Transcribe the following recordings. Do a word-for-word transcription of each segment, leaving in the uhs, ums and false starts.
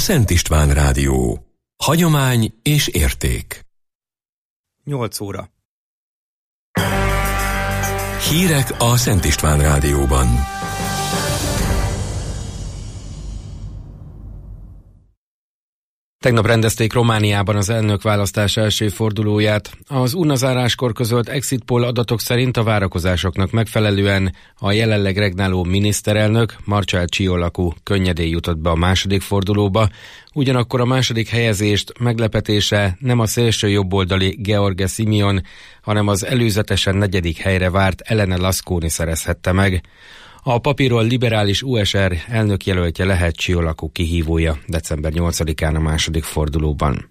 Szent István Rádió. Hagyomány és érték. nyolc óra. Hírek a Szent István Rádióban. Tegnap rendezték Romániában az elnökválasztás első fordulóját. Az urnazáráskor közölt exit poll adatok szerint a várakozásoknak megfelelően a jelenleg regnáló miniszterelnök, Marcel Ciolacu könnyedén jutott be a második fordulóba, ugyanakkor a második helyezést meglepetése nem a szélső jobboldali Gheorghe Simion, hanem az előzetesen negyedik helyre várt Elena Lasconi szerezhette meg. A papíron liberális u es er elnökjelöltje lehet Ciolacu kihívója december nyolcadikán a második fordulóban.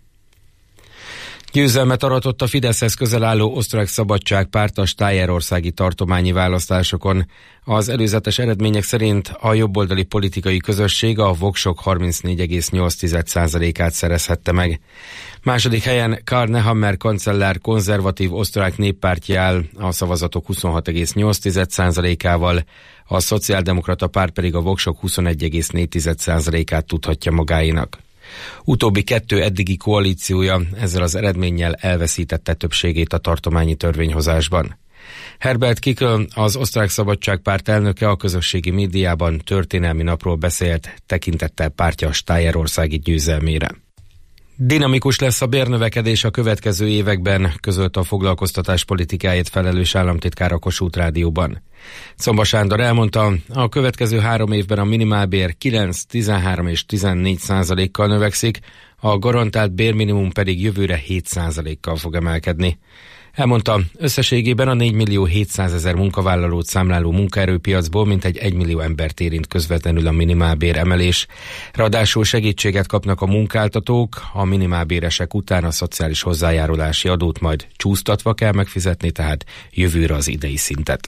Győzelmet aratott a Fideszhez közel álló Osztrák Szabadságpárt a stájerországi tartományi választásokon. Az előzetes eredmények szerint a jobboldali politikai közösség a voksok harmincnégy egész nyolc százalékát szerezhette meg. Második helyen Karl Nehammer kancellár konzervatív osztrák néppártja áll a szavazatok huszonhat egész nyolc százalékával, a szociáldemokrata párt pedig a voksok huszonegy egész négy százalékát tudhatja magáénak. Utóbbi kettő eddigi koalíciója ezzel az eredménnyel elveszítette többségét a tartományi törvényhozásban. Herbert Kickl, az Osztrák Szabadságpárt elnöke a közösségi médiában történelmi napról beszélt, tekintettel pártja stájerországi győzelmére. Dinamikus lesz a bérnövekedés a következő években, közölte a foglalkoztatás politikáért felelős államtitkár a Kossuth Rádióban. Czomba Sándor elmondta, a következő három évben a minimálbér kilenc, tizenhárom és tizennégy százalékkal növekszik, a garantált bérminimum pedig jövőre hét százalékkal fog emelkedni. Elmondta, összességében a négymillió hétszázezer munkavállalót számláló munkaerőpiacból mintegy egymillió embert érint közvetlenül a minimálbér emelés. Ráadásul segítséget kapnak a munkáltatók, a minimálbéresek után a szociális hozzájárulási adót majd csúsztatva kell megfizetni, tehát jövőre az idei szintet.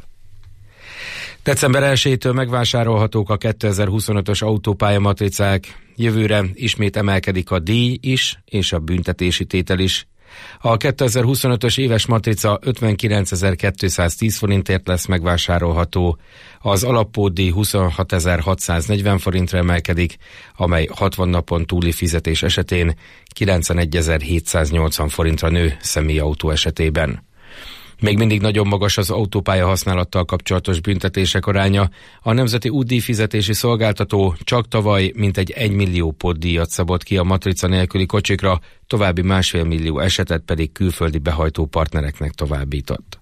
december elsejétől megvásárolhatók a kétezer-huszonötös autópályamatricák, jövőre ismét emelkedik a díj is, és a büntetési tétel is. A kétezer-huszonötös éves matrica ötvenkilencezer-kétszáztíz forintért lesz megvásárolható, az alappótdíj huszonhatezer-hatszáznegyven forintra emelkedik, amely hatvan napon túli fizetés esetén kilencvenegyezer-hétszáznyolcvan forintra nő személyautó esetében. Még mindig nagyon magas az autópálya használattal kapcsolatos büntetések aránya. A Nemzeti Útdíjfizetési Szolgáltató csak tavaly mintegy egymillió pótdíjat szabott ki a matrica nélküli kocsikra, további másfél millió esetet pedig külföldi behajtó partnereknek továbbított.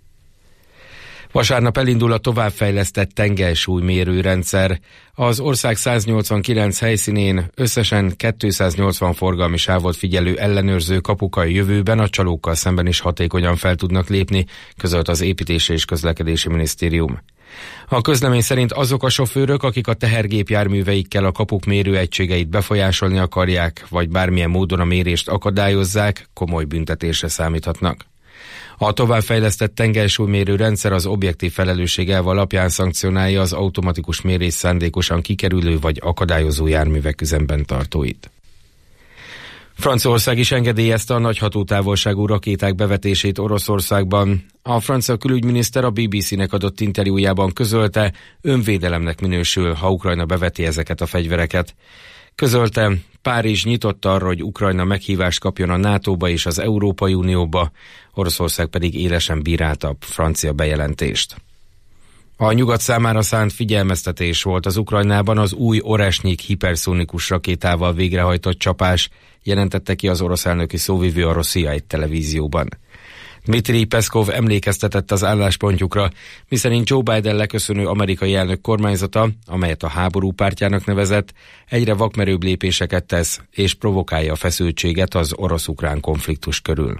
Vasárnap elindul a továbbfejlesztett tengelsúlymérőrendszer. Az ország száznyolcvankilenc helyszínén összesen kétszáznyolcvan forgalmi sávot figyelő ellenőrző kapuk a jövőben a csalókkal szemben is hatékonyan fel tudnak lépni, közölt az Építési és Közlekedési Minisztérium. A közlemény szerint azok a sofőrök, akik a tehergépjárműveikkel a kapuk mérőegységeit befolyásolni akarják, vagy bármilyen módon a mérést akadályozzák, komoly büntetésre számíthatnak. A továbbfejlesztett tengelsúlymérő rendszer az objektív felelősség elve alapján szankcionálja az automatikus mérés szándékosan kikerülő vagy akadályozó járművek üzemben tartóit. Franciaország is engedélyezte a nagy hatótávolságú rakéták bevetését Oroszországban. A francia külügyminiszter a bé bé cé-nek adott interjújában közölte, önvédelemnek minősül, ha Ukrajna beveti ezeket a fegyvereket. Közölte, Párizs nyitott arra, hogy Ukrajna meghívást kapjon a nátóba és az Európai Unióba, Oroszország pedig élesen bírálta a francia bejelentést. A nyugat számára szánt figyelmeztetés volt az Ukrajnában az új Oresnyik hiperszónikus rakétával végrehajtott csapás, jelentette ki az orosz elnöki szóvivő a Rosszia egy televízióban. Dmitri Peszkov emlékeztetett az álláspontjukra, miszerint Joe Biden leköszönő amerikai elnök kormányzata, amelyet a háború pártjának nevezett, egyre vakmerőbb lépéseket tesz, és provokálja a feszültséget az orosz-ukrán konfliktus körül.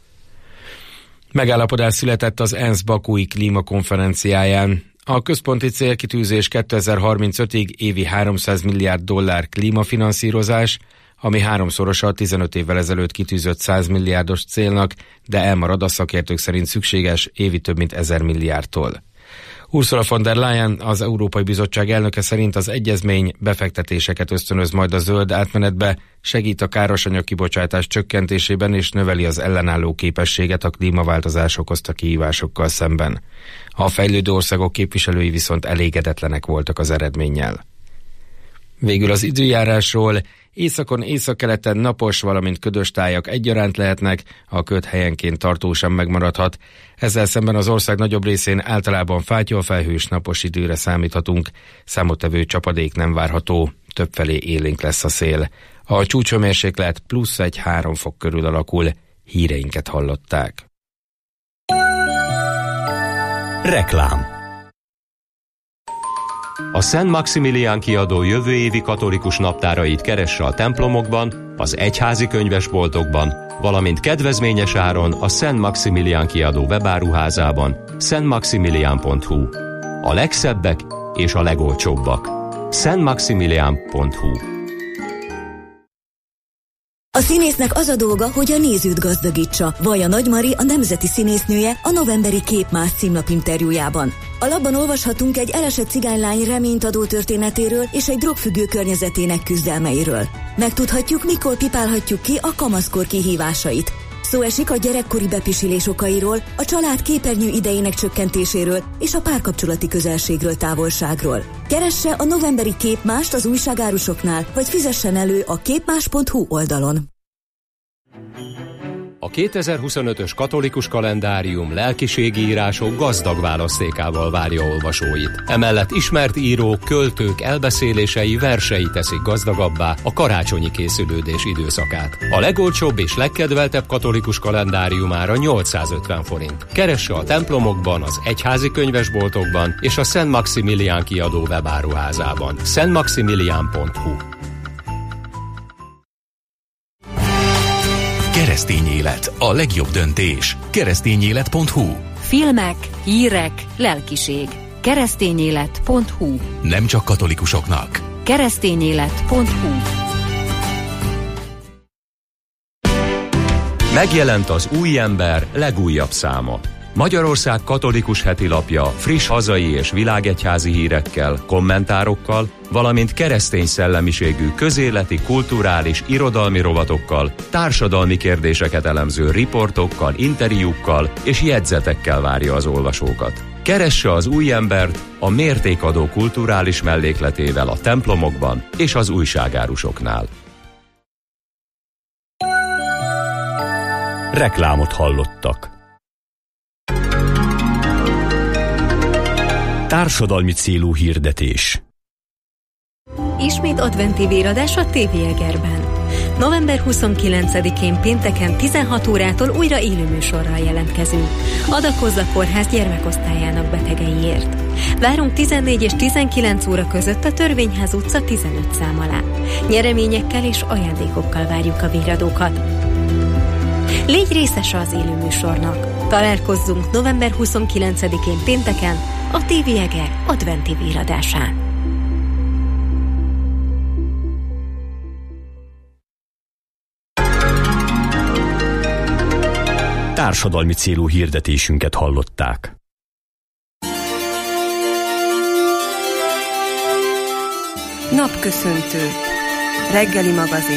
Megállapodás született az ENSZ Bakúi klímakonferenciáján. A központi célkitűzés kétezer-harmincötig évi háromszáz milliárd dollár klímafinanszírozás, ami háromszorosa a tizenöt évvel ezelőtt kitűzött száz milliárdos célnak, de elmarad a szakértők szerint szükséges évi több mint ezer milliárdtól. Ursula von der Leyen, az Európai Bizottság elnöke szerint az egyezmény befektetéseket ösztönöz majd a zöld átmenetbe, segít a károsanyag kibocsátás csökkentésében és növeli az ellenálló képességet a klímaváltozás okozta kihívásokkal szemben. A fejlődő országok képviselői viszont elégedetlenek voltak az eredménnyel. Végül az időjárásról: Északon, északkeleten napos, valamint ködös tájak egyaránt lehetnek, a köd helyenként tartósan megmaradhat. Ezzel szemben az ország nagyobb részén általában fátyolfelhős napos időre számíthatunk, számottevő csapadék nem várható, többfelé élénk lesz a szél. A csúcshőmérséklet plusz egy-három fok körül alakul. Híreinket hallották. Reklám. A Szent Maximilián kiadó jövő évi katolikus naptárait keresse a templomokban, az egyházi könyvesboltokban, valamint kedvezményes áron a Szent Maximilián kiadó webáruházában, szent maximilián pont hu. A legszebbek és a legolcsóbbak. szent maximilián pont hu. A színésznek az a dolga, hogy a nézőt gazdagítsa. Vaja Nagymari, a nemzeti színésznője a novemberi Képmász címlapinterjújában. A labban olvashatunk egy elesett cigánylány reményt adó történetéről és egy drogfüggő környezetének küzdelmeiről. Megtudhatjuk, mikor pipálhatjuk ki a kamaszkor kihívásait. Szó esik a gyerekkori bepisilés okairól, a család képernyő idejének csökkentéséről és a párkapcsolati közelségről, távolságról. Keresse a novemberi Képmást az újságárusoknál, vagy fizessen elő a képmás pont hu oldalon. A kétezer-huszonötös katolikus kalendárium lelkiségi írások gazdag választékával várja olvasóit. Emellett ismert írók, költők elbeszélései, versei teszik gazdagabbá a karácsonyi készülődés időszakát. A legolcsóbb és legkedveltebb katolikus kalendáriumára nyolcszázötven forint. Keresse a templomokban, az egyházi könyvesboltokban és a Szent Maximilián kiadó webáruházában. szent maximilián pont hu. Keresztény élet, a legjobb döntés. keresztényélet pont hu. Filmek, hírek, lelkiség. keresztényélet pont hu. Nem csak katolikusoknak. keresztényélet pont hu. Megjelent az Új Ember legújabb száma. Magyarország katolikus heti lapja friss hazai és világegyházi hírekkel, kommentárokkal, valamint keresztény szellemiségű közéleti, kulturális, irodalmi rovatokkal, társadalmi kérdéseket elemző riportokkal, interjúkkal és jegyzetekkel várja az olvasókat. Keresse az Új Embert a mértékadó kulturális mellékletével a templomokban és az újságárusoknál. Reklámot hallottak. Társadalmi célú hirdetés. Ismét adventi véradás a té vé Egerben. november huszonkilencedikén pénteken tizenhat órától újra élőműsorral jelentkezünk. Adakozz a kórház gyermekosztályának betegeiért. Várunk tizennégy és tizenkilenc óra között a Törvényház utca tizenöt szám alá. Nyereményekkel és ajándékokkal várjuk a véradókat. Légy részese az élőműsornak. Találkozzunk november huszonkilencedikén pénteken a té vé Eger adventi véradásán. Társadalmi célú hirdetésünket hallották. Napköszöntő. Reggeli magazin.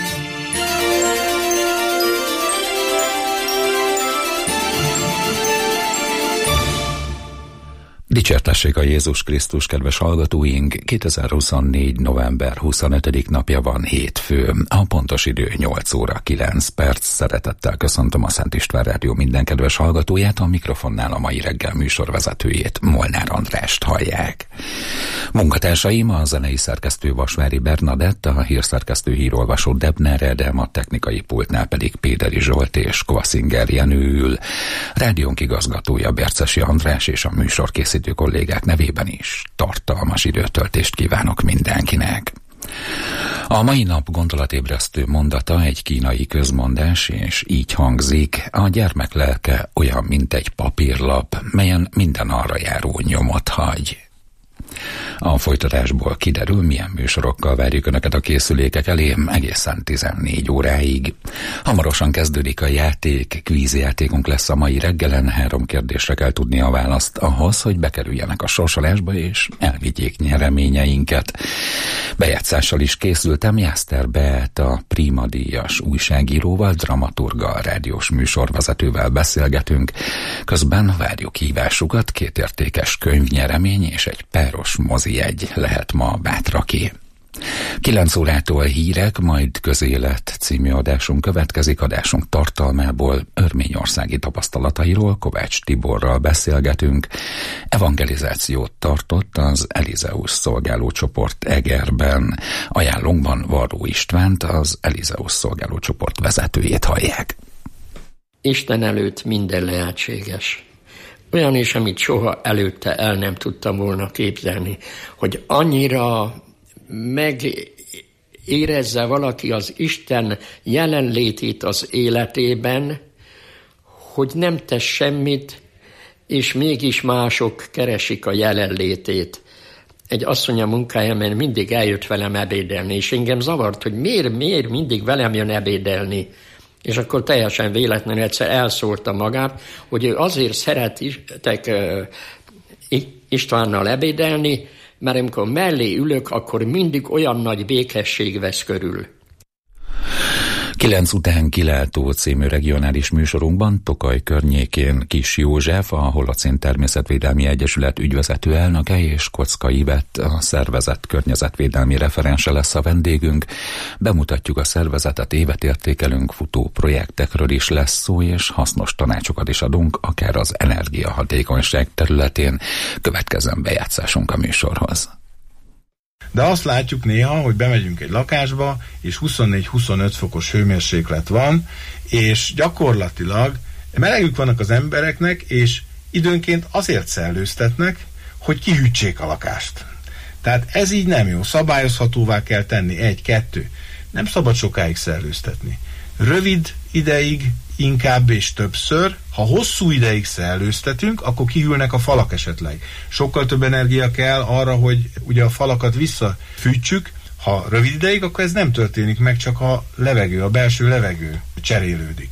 Dicsértessék a Jézus Krisztus, kedves hallgatóink! kétezer-huszonnégy. november huszonötödik napja van, hétfő. A pontos idő nyolc óra kilenc perc. Szeretettel köszöntöm a Szent István Rádió minden kedves hallgatóját, a mikrofonnál a mai reggel műsorvezetőjét, Molnár Andrást hallják. Munkatársaim a zenei szerkesztő Vasvári Bernadett, a hírszerkesztő hírolvasó Debner Edem, a technikai pultnál pedig Péderi Zsolt és Kvaszinger Jenő ül. Rádiónk igazgatója Bercesi András és a műsorkészítő kollégák nevében is tartalmas időtöltést kívánok mindenkinek. A mai nap gondolatébresztő mondata egy kínai közmondás, és így hangzik: a gyermek lelke olyan, mint egy papírlap, melyen minden arra járó nyomot hagy. A folytatásból kiderül, milyen műsorokkal várjuk Önöket a készülékek elé egészen tizennégy óráig. Hamarosan kezdődik a játék, kvízjátékunk lesz a mai reggelen, három kérdésre kell tudni a választ ahhoz, hogy bekerüljenek a sorsolásba és elvigyék nyereményeinket. Bejátszással is készültem, Jászter Beát, a Prima díjas újságíróval, dramaturggal, rádiós műsorvezetővel beszélgetünk. Közben várjuk hívásukat, két értékes könyvnyeremény és egy páros mozijegy lehet ma bátraké. kilenc órától hírek, majd közélet című adásunk következik. Adásunk tartalmából örményországi tapasztalatairól Kovács Tiborral beszélgetünk. Evangelizációt tartott az Elizeusz szolgálócsoport Egerben. Ajánlónkban Varró Istvánt, az Elizeusz szolgálócsoport vezetőjét hallják. Isten előtt minden lehetséges. Olyan is, amit soha előtte el nem tudtam volna képzelni, hogy annyira megérezze valaki az Isten jelenlétét az életében, hogy nem tesz semmit, és mégis mások keresik a jelenlétét. Egy asszony a munkájában mindig eljött velem ebédelni, és engem zavart, hogy miért, miért mindig velem jön ebédelni. És akkor teljesen véletlenül egyszer elszólta magát, hogy ő azért szeretitek Istvánnal ebédelni, mert amikor mellé ülök, akkor mindig olyan nagy békesség vesz körül. kilenc után kilátó című regionális műsorunkban Tokaj környékén Kis József, a Holocén Természetvédelmi Egyesület ügyvezető elnöke, és Kocka Ivett, a szervezet környezetvédelmi referense lesz a vendégünk. Bemutatjuk a szervezetet, évet értékelünk, futó projektekről is lesz szó, és hasznos tanácsokat is adunk, akár az energiahatékonyság területén. Következzen bejátszásunk a műsorhoz. De azt látjuk néha, hogy bemegyünk egy lakásba, és huszonnégy-huszonöt fokos hőmérséklet van, és gyakorlatilag melegük vannak az embereknek, és időnként azért szellőztetnek, hogy kihűtsék a lakást. Tehát ez így nem jó. Szabályozhatóvá kell tenni. Egy, kettő. Nem szabad sokáig szellőztetni. Rövid ideig, inkább és többször. Ha hosszú ideig szellőztetünk, akkor kihűlnek a falak esetleg. Sokkal több energia kell arra, hogy ugye a falakat visszafűtsük. Ha rövid ideig, akkor ez nem történik meg, csak a levegő, a belső levegő cserélődik.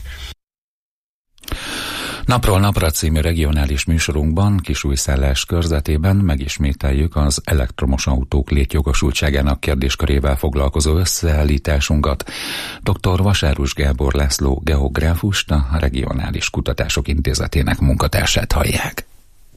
Napról napra című regionális műsorunkban Kisújszállás körzetében megismételjük az elektromos autók létjogosultságának kérdéskörével foglalkozó összeállításunkat. doktor Vasárus Gábor László geográfust, a Regionális Kutatások Intézetének munkatársát hallják.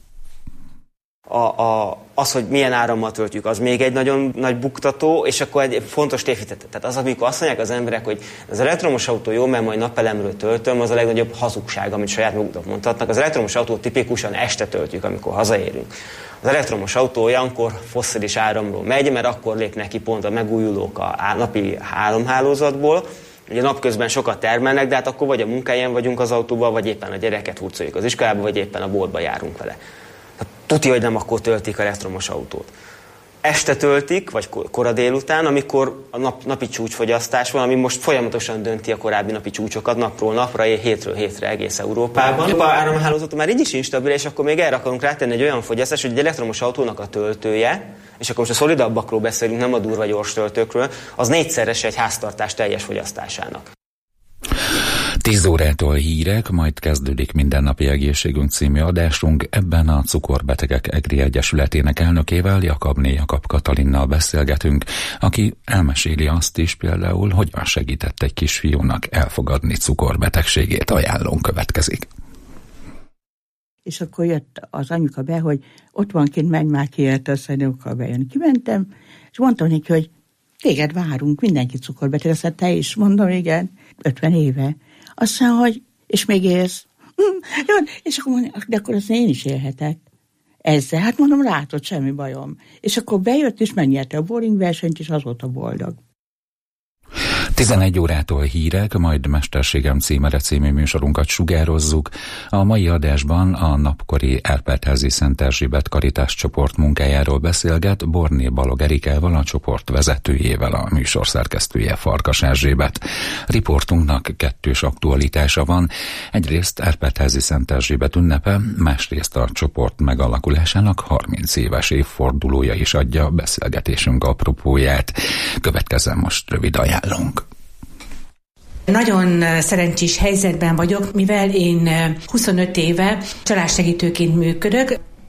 A, a, az, hogy milyen árammal töltjük, az még egy nagyon nagy buktató, és akkor egy fontos tévhitet. Tehát az, amikor azt mondják az emberek, hogy az elektromos autó jó, mert majd napelemről töltöm, az a legnagyobb hazugság, amit saját maguknak mondhatnak. Az elektromos autót tipikusan este töltjük, amikor hazaérünk. Az elektromos autó olyankor fosszilis áramról megy, mert akkor lépnek ki pont a megújulók a napi álomhálózatból. Ugye napközben sokat termelnek, de hát akkor vagy a munkáján vagyunk az autóban, vagy éppen a gyereket hurcoljuk az iskolába, vagy éppen a boltba járunk vele. Tudja, hogy nem akkor töltik elektromos autót. Este töltik, vagy kora délután, amikor a nap, napi csúcsfogyasztás van, ami most folyamatosan dönti a korábbi napi csúcsokat napról napra, hétről hétre egész Európában. A áramhálózat már így is instabil, és akkor még erre akarunk rátenni egy olyan fogyasztás, hogy egy elektromos autónak a töltője, és akkor most a szolidabbakról beszélünk, nem a durva gyors töltőkről, az négyszeres egy háztartás teljes fogyasztásának. tíz órától hírek, majd kezdődik Mindennapi Egészségünk című adásunk. Ebben a Cukorbetegek Egri Egyesületének elnökével, Jakabné Jakab Katalinnal beszélgetünk, aki elmeséli azt is például, hogyan segített egy kisfiúnak elfogadni cukorbetegségét. Ajánlón következik. És akkor jött az anyuka be, hogy ott van kint, menj már ki, érte, azt anyuka bejön. Kimentem, és mondtam neki, hogy téged várunk, mindenki cukorbeteg, azt te is, mondom, igen, ötven éve. Azt mondja, hogy, és még élsz. Hm, jó, és akkor mondja, de akkor azt én is élhetek. Ezzel, hát mondom, látod, semmi bajom. És akkor bejött, és megnyerte a bowling versenyt, és azóta boldog. tizenegy órától hírek, majd Mesterségem címere című műsorunkat sugározzuk. A mai adásban a napkori Árpád-házi Szent Erzsébet Karitás csoport munkájáról beszélget Borné Balog Erikával, a csoport vezetőjével, a műsor szerkesztője Farkas Erzsébet. Riportunknak kettős aktualitása van. Egyrészt Árpád-házi Szent Erzsébet ünnepe, másrészt a csoport megalakulásának harminc éves évfordulója is adja beszélgetésünk apropóját. Következzen most rövid ajánlónk. Nagyon szerencsés helyzetben vagyok, mivel én huszonöt éve családsegítőként működök.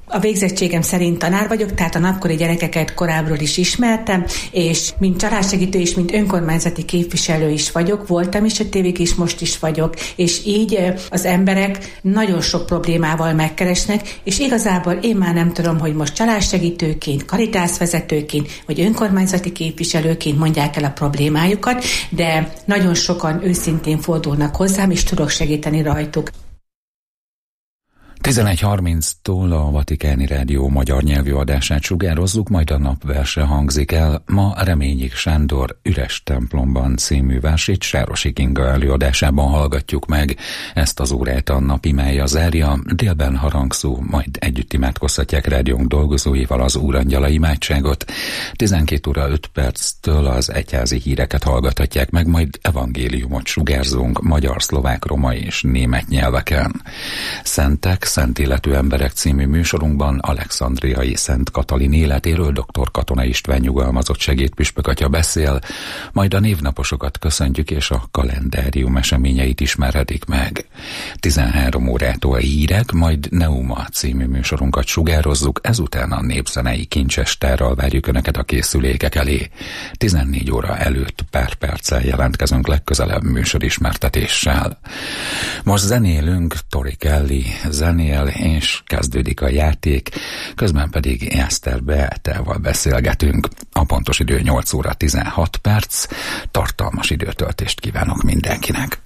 A végzettségem szerint tanár vagyok, tehát a napkori gyerekeket korábbról is ismertem, és mint családsegítő és mint önkormányzati képviselő is vagyok, voltam is öt évig is, most is vagyok, és így az emberek nagyon sok problémával megkeresnek, és igazából én már nem tudom, hogy most családsegítőként, karitászvezetőként, vagy önkormányzati képviselőként mondják el a problémájukat, de nagyon sokan őszintén fordulnak hozzám, és tudok segíteni rajtuk. tizenegy harminctól a Vatikáni Rádió magyar nyelvű adását sugározzuk, majd a napverse hangzik el. Ma Reményik Sándor Üres templomban című versét Sárosi Kinga előadásában hallgatjuk meg. Ezt az órát a nap imája zárja, délben harangszó, majd együtt imádkozhatják rádiónk dolgozóival az Úrangyala imádságot. tizenkét óra öt perctől az egyházi híreket hallgathatják meg, majd evangéliumot sugárzunk magyar, szlovák, roma és német nyelveken. Szentek, Szent életű emberek című műsorunkban Alexandriai Szent Katalin életéről dr. Katona István nyugalmazott segédpüspökatya beszél, majd a névnaposokat köszöntjük és a kalendárium eseményeit ismerhetik meg. tizenhárom órától hírek, majd Neuma című műsorunkat sugározzuk, ezután a népzenei kincsestárral várjuk Önöket a készülékek elé. tizennégy óra előtt pár perccel jelentkezünk legközelebb műsorismertetéssel. Most zenélünk, Tori Kelly zenél, és kezdődik a játék, közben pedig Eszter Beátával beszélgetünk. A pontos idő nyolc óra tizenhat perc, tartalmas időtöltést kívánok mindenkinek.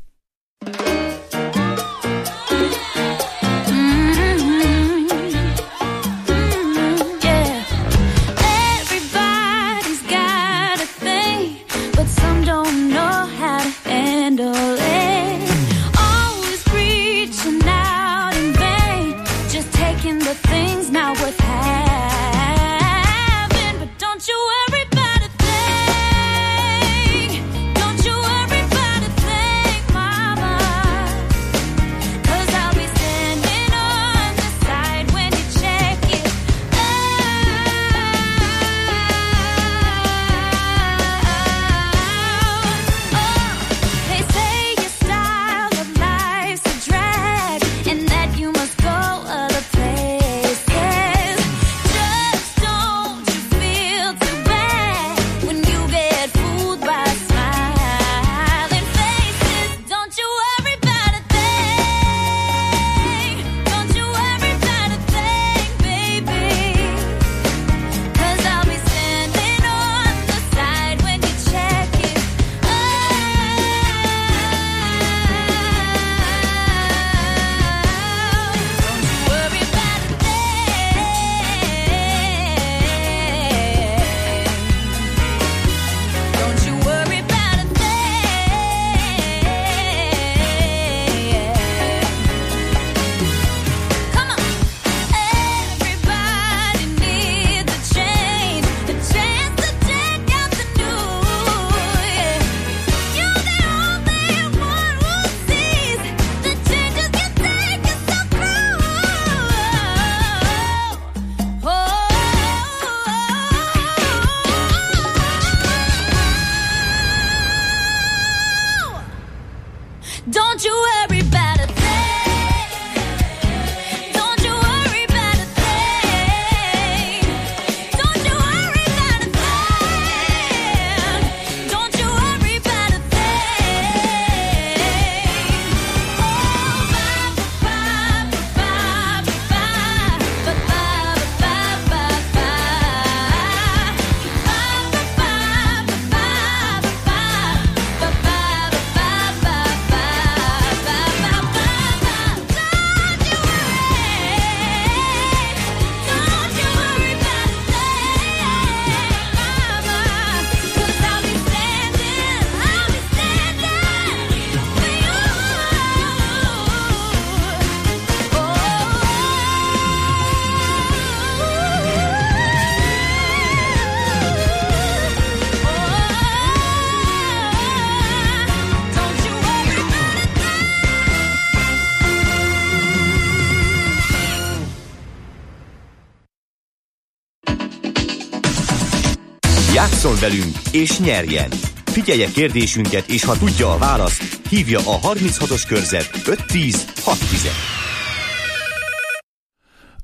Játsszon velünk és nyerjen! Figyelje kérdésünket, és ha tudja a választ, hívja a harminchatos körzet öt tíz hat tíz.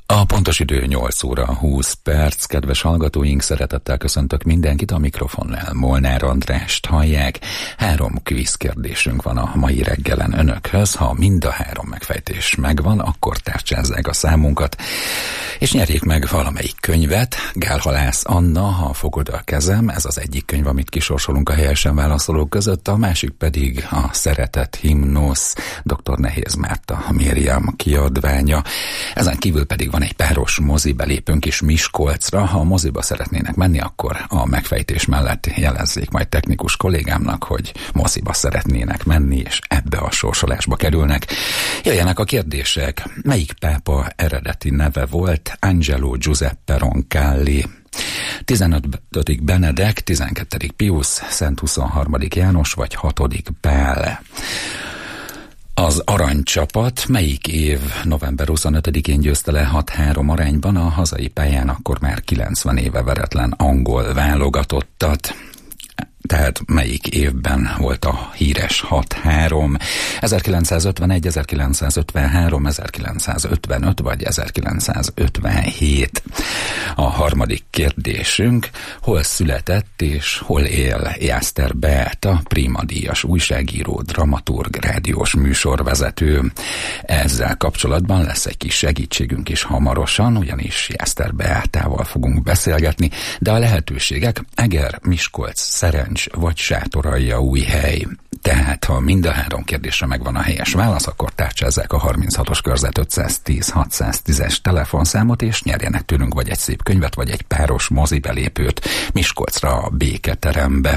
A pontos idő nyolc óra húsz perc, kedves hallgatóink, szeretettel köszöntök mindenkit, a mikrofonnál Molnár Andrást hallják. Három kvíz kérdésünk van a mai reggelen önökhöz, ha mind a három megfejtés megvan, akkor tárcsázzák a számunkat, és nyerjék meg valamelyik könyvet. Gálhalász Anna, ha fogod a kezem, ez az egyik könyv, amit kisorsolunk a helyesen válaszolók között, a másik pedig a Szeretet himnusz, dr. Nehéz Márta Miriam kiadványa. Ezen kívül pedig van egy páros mozi belépünk is Miskolcra. Ha a moziba szeretnének menni, akkor a megfejtés mellett jelezzék majd technikus kollégámnak, hogy moziba szeretnének menni, és ebbe a sorsolásba kerülnek. Jöjjenek a kérdések. Melyik pápa eredeti neve volt Angelo Giuseppe Roncalli? tizenötödik Benedek, tizenkettedik Pius, Szent huszonharmadik János vagy hatodik Pál? Az aranycsapat melyik év november huszonötödikén győzte le hat három arányban a hazai pályán akkor már kilencven éve veretlen angol válogatottat? Tehát melyik évben volt a híres hat három? ezerkilencszázötvenegy, ezerkilencszázötvenhárom, ezerkilencszázötvenöt vagy ezerkilencszázötvenhét? A harmadik kérdésünk, hol született és hol él Jászter Beáta, Prima díjas újságíró, dramaturg, rádiós műsorvezető? Ezzel kapcsolatban lesz egy kis segítségünk is hamarosan, ugyanis Jászter Beátával fogunk beszélgetni, de a lehetőségek Eger, Miskolc, Szerencs vagy Sátoraljaújhely. Tehát, ha mind a három kérdésre megvan a helyes válasz, akkor tárcsázzák a harminchatos körzet ötszáztíz hatszáztízes telefonszámot, és nyerjenek tőlünk vagy egy szép könyvet, vagy egy páros mozibelépőt Miskolcra, a Béketerembe.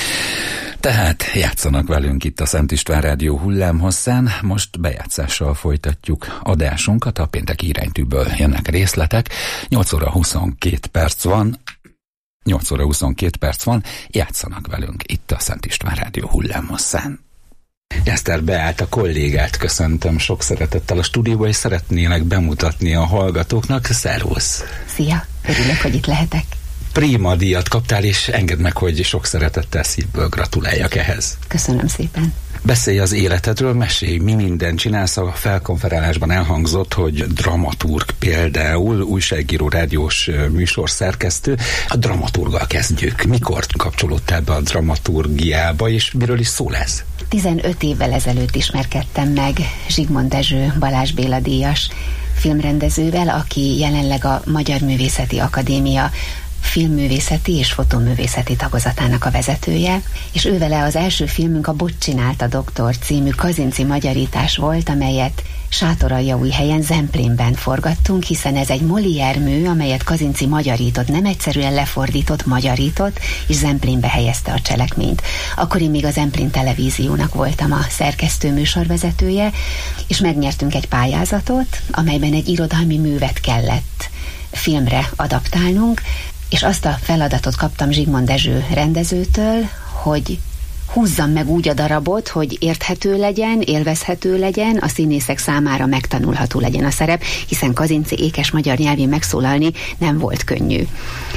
Tehát játszanak velünk itt a Szent István Rádió hullámhosszán. Most bejátszással folytatjuk adásunkat, a pénteki iránytűből jönnek részletek. nyolc óra huszonkét perc van. nyolc óra huszonkét perc van, játszanak velünk itt a Szent István Rádió hullámhosszán. Jászter Beáta kollégát köszöntöm sok szeretettel a stúdióba, és szeretnének bemutatni a hallgatóknak. Szervusz! Szia! Örülök, hogy itt lehetek. Prima díjat kaptál, és engedd meg, hogy sok szeretettel szívből gratuláljak ehhez. Köszönöm szépen. Beszélj az életedről, mesélj, mi mindent csinálsz. A felkonferálásban elhangzott, hogy dramaturg például, újságíró, rádiós műsorszerkesztő. A dramaturggal kezdjük. Mikor kapcsolódtál be a dramaturgiába, és miről is szól ez? tizenöt évvel ezelőtt ismerkedtem meg Zsigmond Dezső Balázs Béla díjas filmrendezővel, aki jelenleg a Magyar Művészeti Akadémia filmművészeti és fotóművészeti tagozatának a vezetője, és ővele az első filmünk a Bot csinálta doktor című kazinci magyarítás volt, amelyet Sátoraljaújhelyen, Zemplénben forgattunk, hiszen ez egy Molière mű, amelyet Kazinci magyarított, nem egyszerűen lefordított, magyarított, és Zemplénbe helyezte a cselekményt. Akkor én még a Zemplén televíziónak voltam a szerkesztő műsorvezetője, és megnyertünk egy pályázatot, amelyben egy irodalmi művet kellett filmre adaptálnunk, és azt a feladatot kaptam Zsigmond Dezső rendezőtől, hogy húzzam meg úgy a darabot, hogy érthető legyen, élvezhető legyen, a színészek számára megtanulható legyen a szerep, hiszen Kazinci ékes magyar nyelvén megszólalni nem volt könnyű.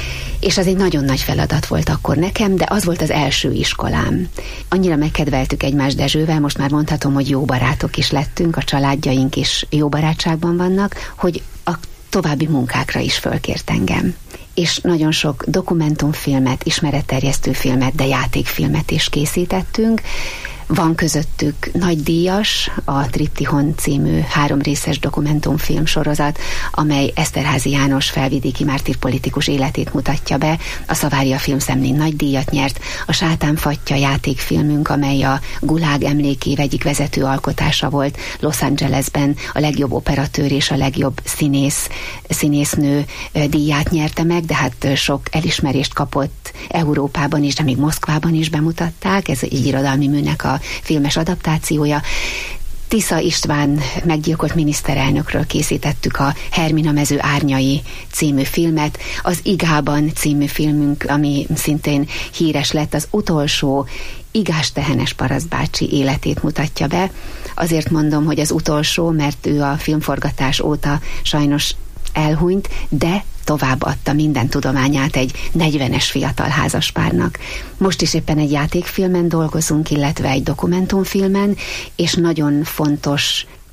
És az egy nagyon nagy feladat volt akkor nekem, de az volt az első iskolám. Annyira megkedveltük egymást Dezsővel, most már mondhatom, hogy jó barátok is lettünk, a családjaink is jó barátságban vannak, hogy a további munkákra is fölkért engem. És nagyon sok dokumentumfilmet, ismeretterjesztő filmet, de játékfilmet is készítettünk. Van közöttük nagydíjas, a Triptihon című háromrészes dokumentumfilm sorozat, amely Eszterházy János felvidéki mártírpolitikus életét mutatja be. A Szavária Filmszemlén nagydíjat nyert. A Sátánfattya játékfilmünk, amely a Gulág emlékév egyik vezető alkotása volt, Los Angelesben a legjobb operatőr és a legjobb színész, színésznő díját nyerte meg, de hát sok elismerést kapott Európában is, de még Moszkvában is bemutatták. Ez egy irodalmi műnek a filmes adaptációja. Tisza István meggyilkolt miniszterelnökről készítettük a Hermina mező árnyai című filmet. Az Igában című filmünk, ami szintén híres lett, az utolsó Igás tehenes parasztbácsi életét mutatja be. Azért mondom, hogy az utolsó, mert ő a filmforgatás óta sajnos elhunyt, de továbbadta minden tudományát egy negyvenes fiatal házaspárnak. Most is éppen egy játékfilmen dolgozunk, illetve egy dokumentumfilmen, és nagyon fontos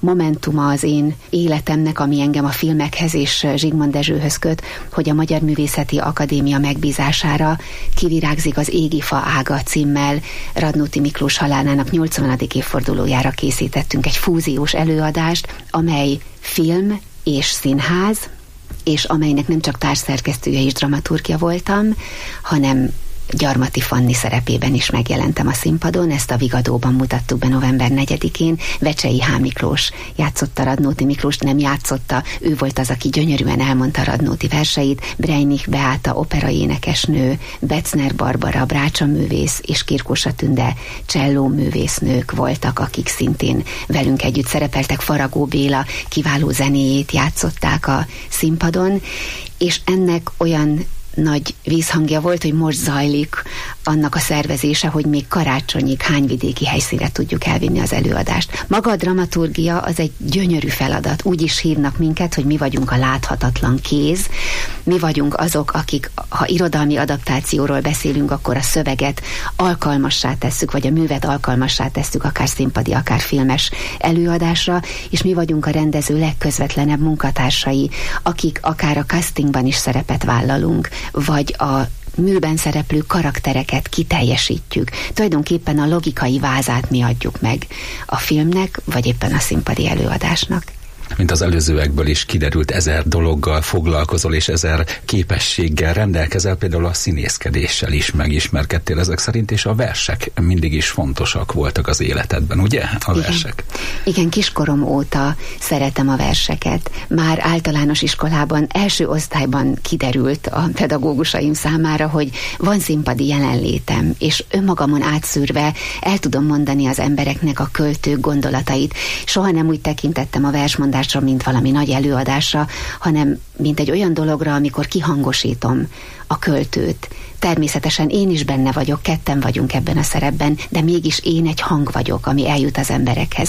momentuma az én életemnek, ami engem a filmekhez és Zsigmond Dezsőhöz köt, hogy a Magyar Művészeti Akadémia megbízására Kivirágzik az égi fa ága címmel Radnóti Miklós halálának nyolcvanadik évfordulójára készítettünk egy fúziós előadást, amely film és színház, és amelynek nem csak társszerkesztője és dramaturgja voltam, hanem Gyarmati Fanni szerepében is megjelentem a színpadon, ezt a Vigadóban mutattuk be november negyedikén. Vecsei H. Miklós játszotta Radnóti Miklóst, nem játszotta, ő volt az, aki gyönyörűen elmondta Radnóti verseit, Brejnich Beáta operaénekesnő, Becner Barbara brácsa művész és Kirkósa Tünde cselló művésznők voltak, akik szintén velünk együtt szerepeltek, Faragó Béla kiváló zenéjét játszották a színpadon, és ennek olyan nagy vízhangja volt, hogy most zajlik annak a szervezése, hogy még karácsonyig hány vidéki helyszínre tudjuk elvinni az előadást. Maga a dramaturgia az egy gyönyörű feladat. Úgy is hívnak minket, hogy mi vagyunk a láthatatlan kéz. Mi vagyunk azok, akik, ha irodalmi adaptációról beszélünk, akkor a szöveget alkalmassá tesszük, vagy a művet alkalmassá tesszük, akár színpadi, akár filmes előadásra, és mi vagyunk a rendező legközvetlenebb munkatársai, akik akár a castingban is szerepet vállalunk, vagy a műben szereplő karaktereket kiteljesítjük. Tulajdonképpen a logikai vázát mi adjuk meg a filmnek, vagy éppen a színpadi előadásnak. Mint az előzőekből is kiderült, ezer dologgal foglalkozol, és ezer képességgel rendelkezel, például a színészkedéssel is megismerkedtél ezek szerint, és a versek mindig is fontosak voltak az életedben, ugye? A Igen. versek. Igen, kiskorom óta szeretem a verseket. Már általános iskolában, első osztályban kiderült a pedagógusaim számára, hogy van színpadi jelenlétem, és önmagamon átszűrve el tudom mondani az embereknek a költők gondolatait. Soha nem úgy tekintettem a versmondásra, mint valami nagy előadásra, hanem mint egy olyan dologra, amikor kihangosítom a költőt. Természetesen én is benne vagyok, ketten vagyunk ebben a szerepben, de mégis én egy hang vagyok, ami eljut az emberekhez.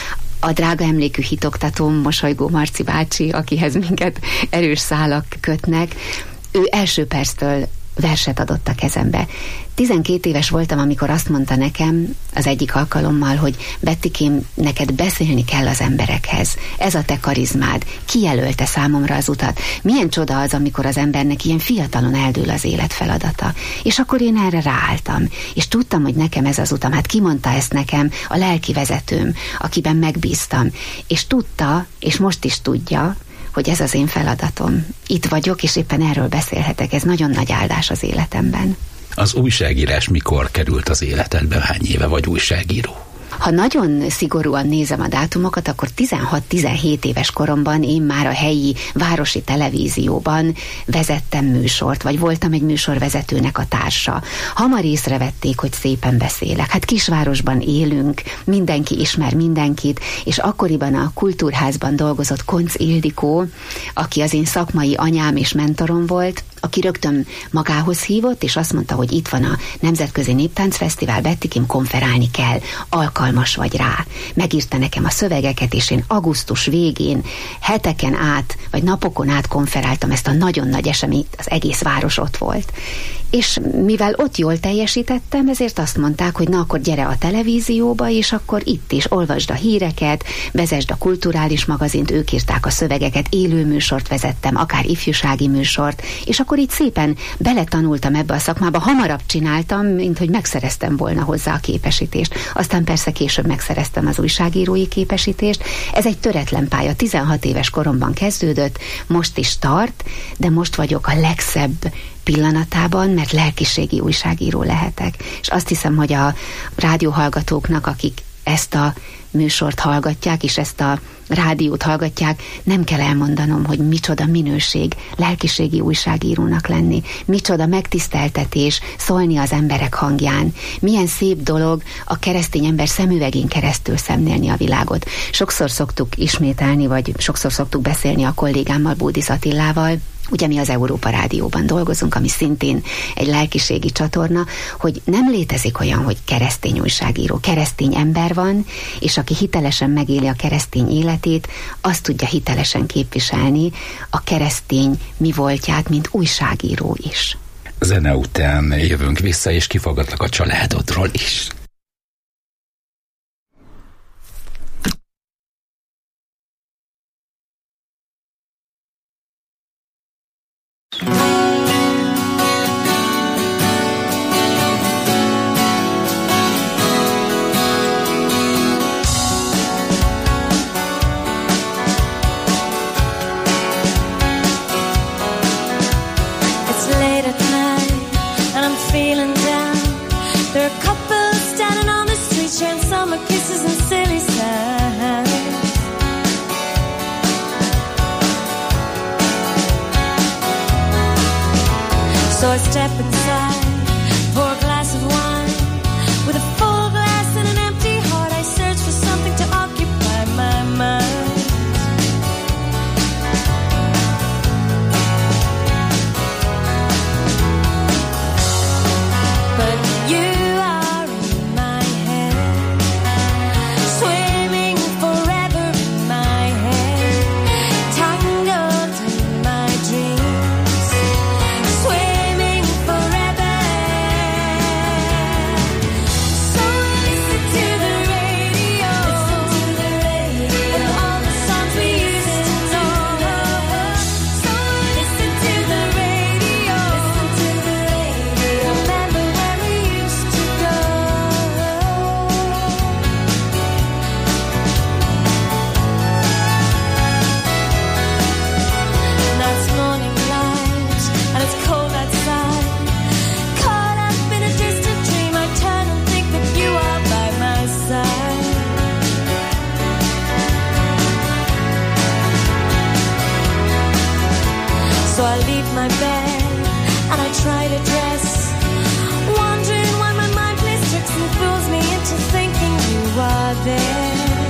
A drága emlékű hitoktatóm, Mosolygó Marci bácsi, akihez minket erős szálak kötnek, ő első perctől verset adott a kezembe. Tizenkét éves voltam, amikor azt mondta nekem az egyik alkalommal, hogy Bettikém, neked beszélni kell az emberekhez. Ez a te karizmád. Kijelölte számomra az utat. Milyen csoda az, amikor az embernek ilyen fiatalon eldől az élet feladata. És akkor én erre ráálltam. És tudtam, hogy nekem ez az utam. Hát kimondta ezt nekem a lelkivezetőm, akiben megbíztam. És tudta, és most is tudja, hogy ez az én feladatom. Itt vagyok, és éppen erről beszélhetek. Ez nagyon nagy áldás az életemben. Az újságírás mikor került az életedbe? Hány éve vagy újságíró? Ha nagyon szigorúan nézem a dátumokat, akkor tizenhat-tizenhét éves koromban én már a helyi városi televízióban vezettem műsort, vagy voltam egy műsorvezetőnek a társa. Hamar észrevették, hogy szépen beszélek. Hát kisvárosban élünk, mindenki ismer mindenkit, és akkoriban a Kultúrházban dolgozott Koncz Ildikó, aki az én szakmai anyám és mentorom volt, aki rögtön magához hívott, és azt mondta, hogy itt van a Nemzetközi Néptáncfesztivál, Bettikém, konferálni kell, alkalmas vagy rá. Megírta nekem a szövegeket, és én augusztus végén heteken át, vagy napokon át konferáltam ezt a nagyon nagy eseményt, az egész város ott volt. És mivel ott jól teljesítettem, ezért azt mondták, hogy na akkor gyere a televízióba, és akkor itt is olvasd a híreket, vezesd a kulturális magazint, ők írták a szövegeket, élő műsort vezettem, akár ifjúsági műsort, és akkor így szépen beletanultam ebbe a szakmába, hamarabb csináltam, mint hogy megszereztem volna hozzá a képesítést. Aztán persze később megszereztem az újságírói képesítést. Ez egy töretlen pálya, tizenhat éves koromban kezdődött, most is tart, de most vagyok a legszebb pillanatában, mert lelkiségi újságíró lehetek. És azt hiszem, hogy a rádióhallgatóknak, akik ezt a műsort hallgatják, és ezt a rádiót hallgatják, nem kell elmondanom, hogy micsoda minőség lelkiségi újságírónak lenni, micsoda megtiszteltetés szólni az emberek hangján, milyen szép dolog a keresztény ember szemüvegén keresztül szemlélni a világot. Sokszor szoktuk ismételni, vagy sokszor szoktuk beszélni a kollégámmal, Bódis Attilával, ugye mi az Európa Rádióban dolgozunk, ami szintén egy lelkiségi csatorna, hogy nem létezik olyan, hogy keresztény újságíró, keresztény ember van, és aki hitelesen megéli a keresztény életét, azt tudja hitelesen képviselni a keresztény mi voltját, mint újságíró is. Zene után jövünk vissza, és kifogadlak a családodról is. step inside, pour a glass of wine. With a full glass and an empty heart, I search for something to occupy my mind. But you are in my head, swimming forever in my head, tangled in my dreams, swimming forever. So listen to the radio, listen to the radio, and all the songs we used to know. So listen to the radio, listen to the radio, remember where we used to go. Now it's morning light, and it's cold outside. Caught up in a distant dream, I turn and think that you are by my side. So I leave my bed, and I try to dress, wondering why my mind plays tricks and fools me into thinking you are there.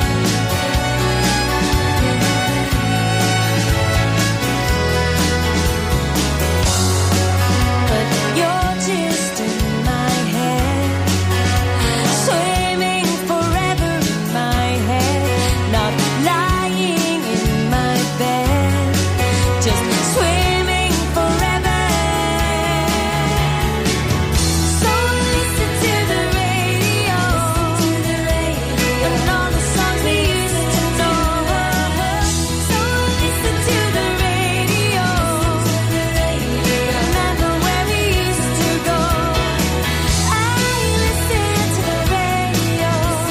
But you're just in my head, swimming forever in my head, not lying in my bed, just swimming forever. So listen to the radio, listen to the radio, and all the songs we used to know. So listen to the radio, remember where we used to go. I listen to the radio,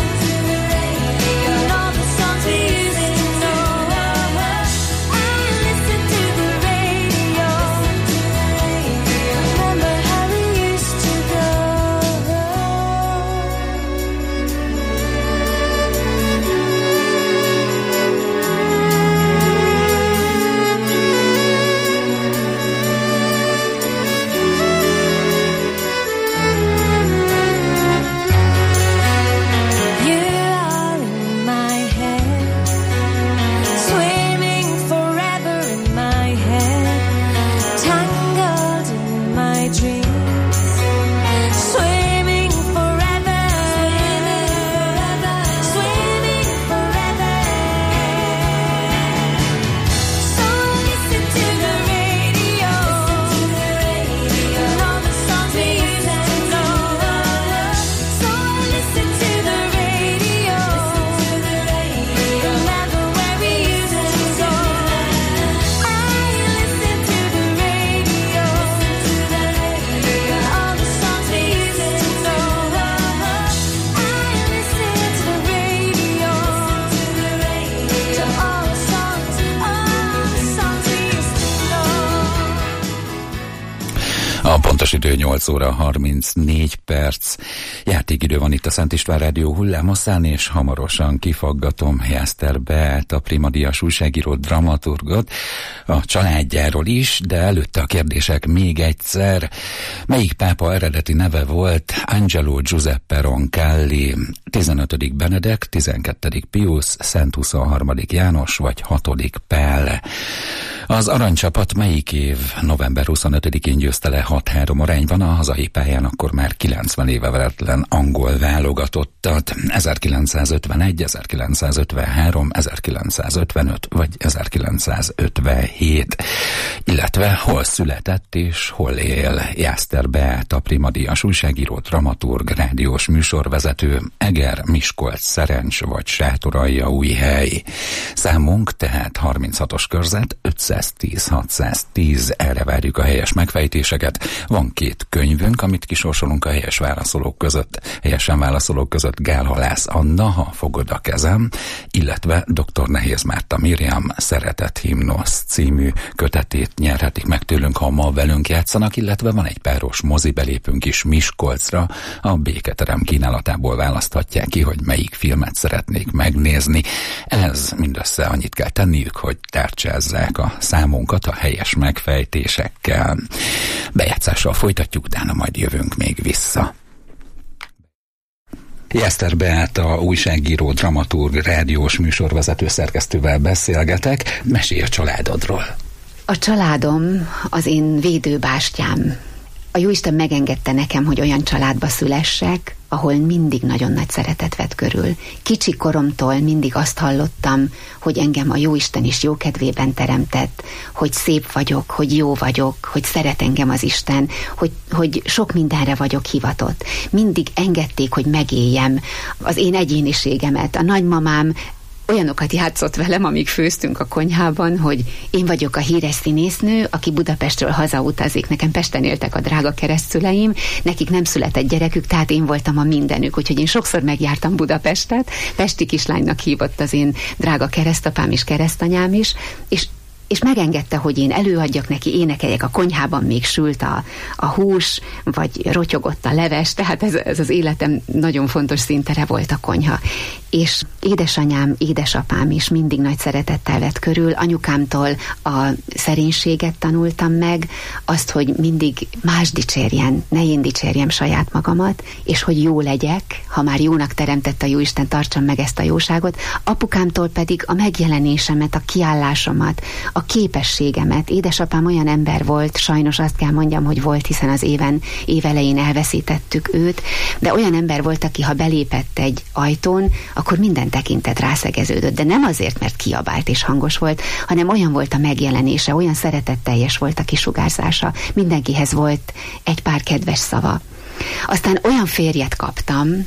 and all the songs we used to know. I listen to the radio, remember how we used to go. You are in my head, swimming forever in my head, tangled in my dreams, swimming forever, swimming forever. So listen to the radio, and all the songs we used to know. So listen to the radio, remember where we used to go. I listen to the radio, and all the songs we used to know. I listen to the radio, to all the songs, all the songs we used to know. A pontos idő nyolc óra harmincnégy perc. Játékidő van itt a Szent István Rádió hullámoszán, és hamarosan kifaggatom Jászter Beát, a Prima Díjas újságíró, dramaturgot, a családjáról is, de előtte a kérdések még egyszer. Melyik pápa eredeti neve volt? Angelo Giuseppe Roncalli, tizenötödik Benedek, tizenkettedik Pius, Szent huszonharmadik János vagy hatodik Pál. Az aranycsapat melyik év november huszonötödikén győzte le hat három arányban a hazai pályán akkor már kilencven éve veretlen angol válogatottat? ezerkilencszázötvenegy, ezerkilencszázötvenhárom, ezerkilencszázötvenöt vagy ezerkilencszázötvenhét. Illetve hol született és hol él Jászter Beát, a Prima Díjas újságíró, dramaturg, rádiós műsorvezető, Eger, Miskolc, Szerencs vagy Sátoraljaújhely. Számunk tehát harminchatos körzet, ötszáztíz hatszáztíz, erre várjuk a helyes megfejtéseket. Van két könyvünk, amit kisorsolunk a helyes válaszolók között. Helyesen válaszolók között Gálhalász Anna, Ha fogod a kezem, illetve dr. Nehéz Márta Miriam Szeretett himnosz című kötetét nyerhetik meg tőlünk, ha ma velünk játszanak, illetve van egy páros mozibelépünk is Miskolcra, a Béketerem kínálatából választhatják ki, hogy melyik filmet szeretnék megnézni. Ez mindössze annyit kell tenniük, hogy tárcsázzák a számunkat a helyes megfejtésekkel. Bejátszással folytatjuk, utána majd jövünk még vissza. Jeszter Beáta újságíró, dramaturg, rádiós műsorvezető szerkesztővel beszélgetek. Mesélj a családodról. A családom az én védőbástyám. A Jóisten megengedte nekem, hogy olyan családba szülessek, ahol mindig nagyon nagy szeretet vett körül. Kicsi koromtól mindig azt hallottam, hogy engem a Jóisten is jókedvében teremtett, hogy szép vagyok, hogy jó vagyok, hogy szeret engem az Isten, hogy, hogy sok mindenre vagyok hivatott. Mindig engedték, hogy megéljem az én egyéniségemet. A nagymamám olyanokat játszott velem, amíg főztünk a konyhában, hogy én vagyok a híres színésznő, aki Budapestről hazautazik. Nekem Pesten éltek a drága keresztszüleim, nekik nem született gyerekük, tehát én voltam a mindenük, úgyhogy én sokszor megjártam Budapestet, pesti kislánynak hívott az én drága keresztapám és keresztanyám is, és és megengedte, hogy én előadjak neki, énekeljek, a konyhában még sült a, a hús, vagy rotyogott a leves, tehát ez, ez az életem nagyon fontos szintere volt a konyha. És édesanyám, édesapám is mindig nagy szeretettel vett körül, anyukámtól a szerénységet tanultam meg, azt, hogy mindig más dicsérjen, ne én dicsérjem saját magamat, és hogy jó legyek, ha már jónak teremtett a Jóisten, tartsam meg ezt a jóságot, apukámtól pedig a megjelenésemet, a kiállásomat, a képességemet. Édesapám olyan ember volt, sajnos azt kell mondjam, hogy volt, hiszen az éven, évelején elveszítettük őt, de olyan ember volt, aki ha belépett egy ajtón, akkor minden tekintet rászegeződött, de nem azért, mert kiabált és hangos volt, hanem olyan volt a megjelenése, olyan szeretetteljes volt a kisugárzása, mindenkihez volt egy pár kedves szava. Aztán olyan férjet kaptam,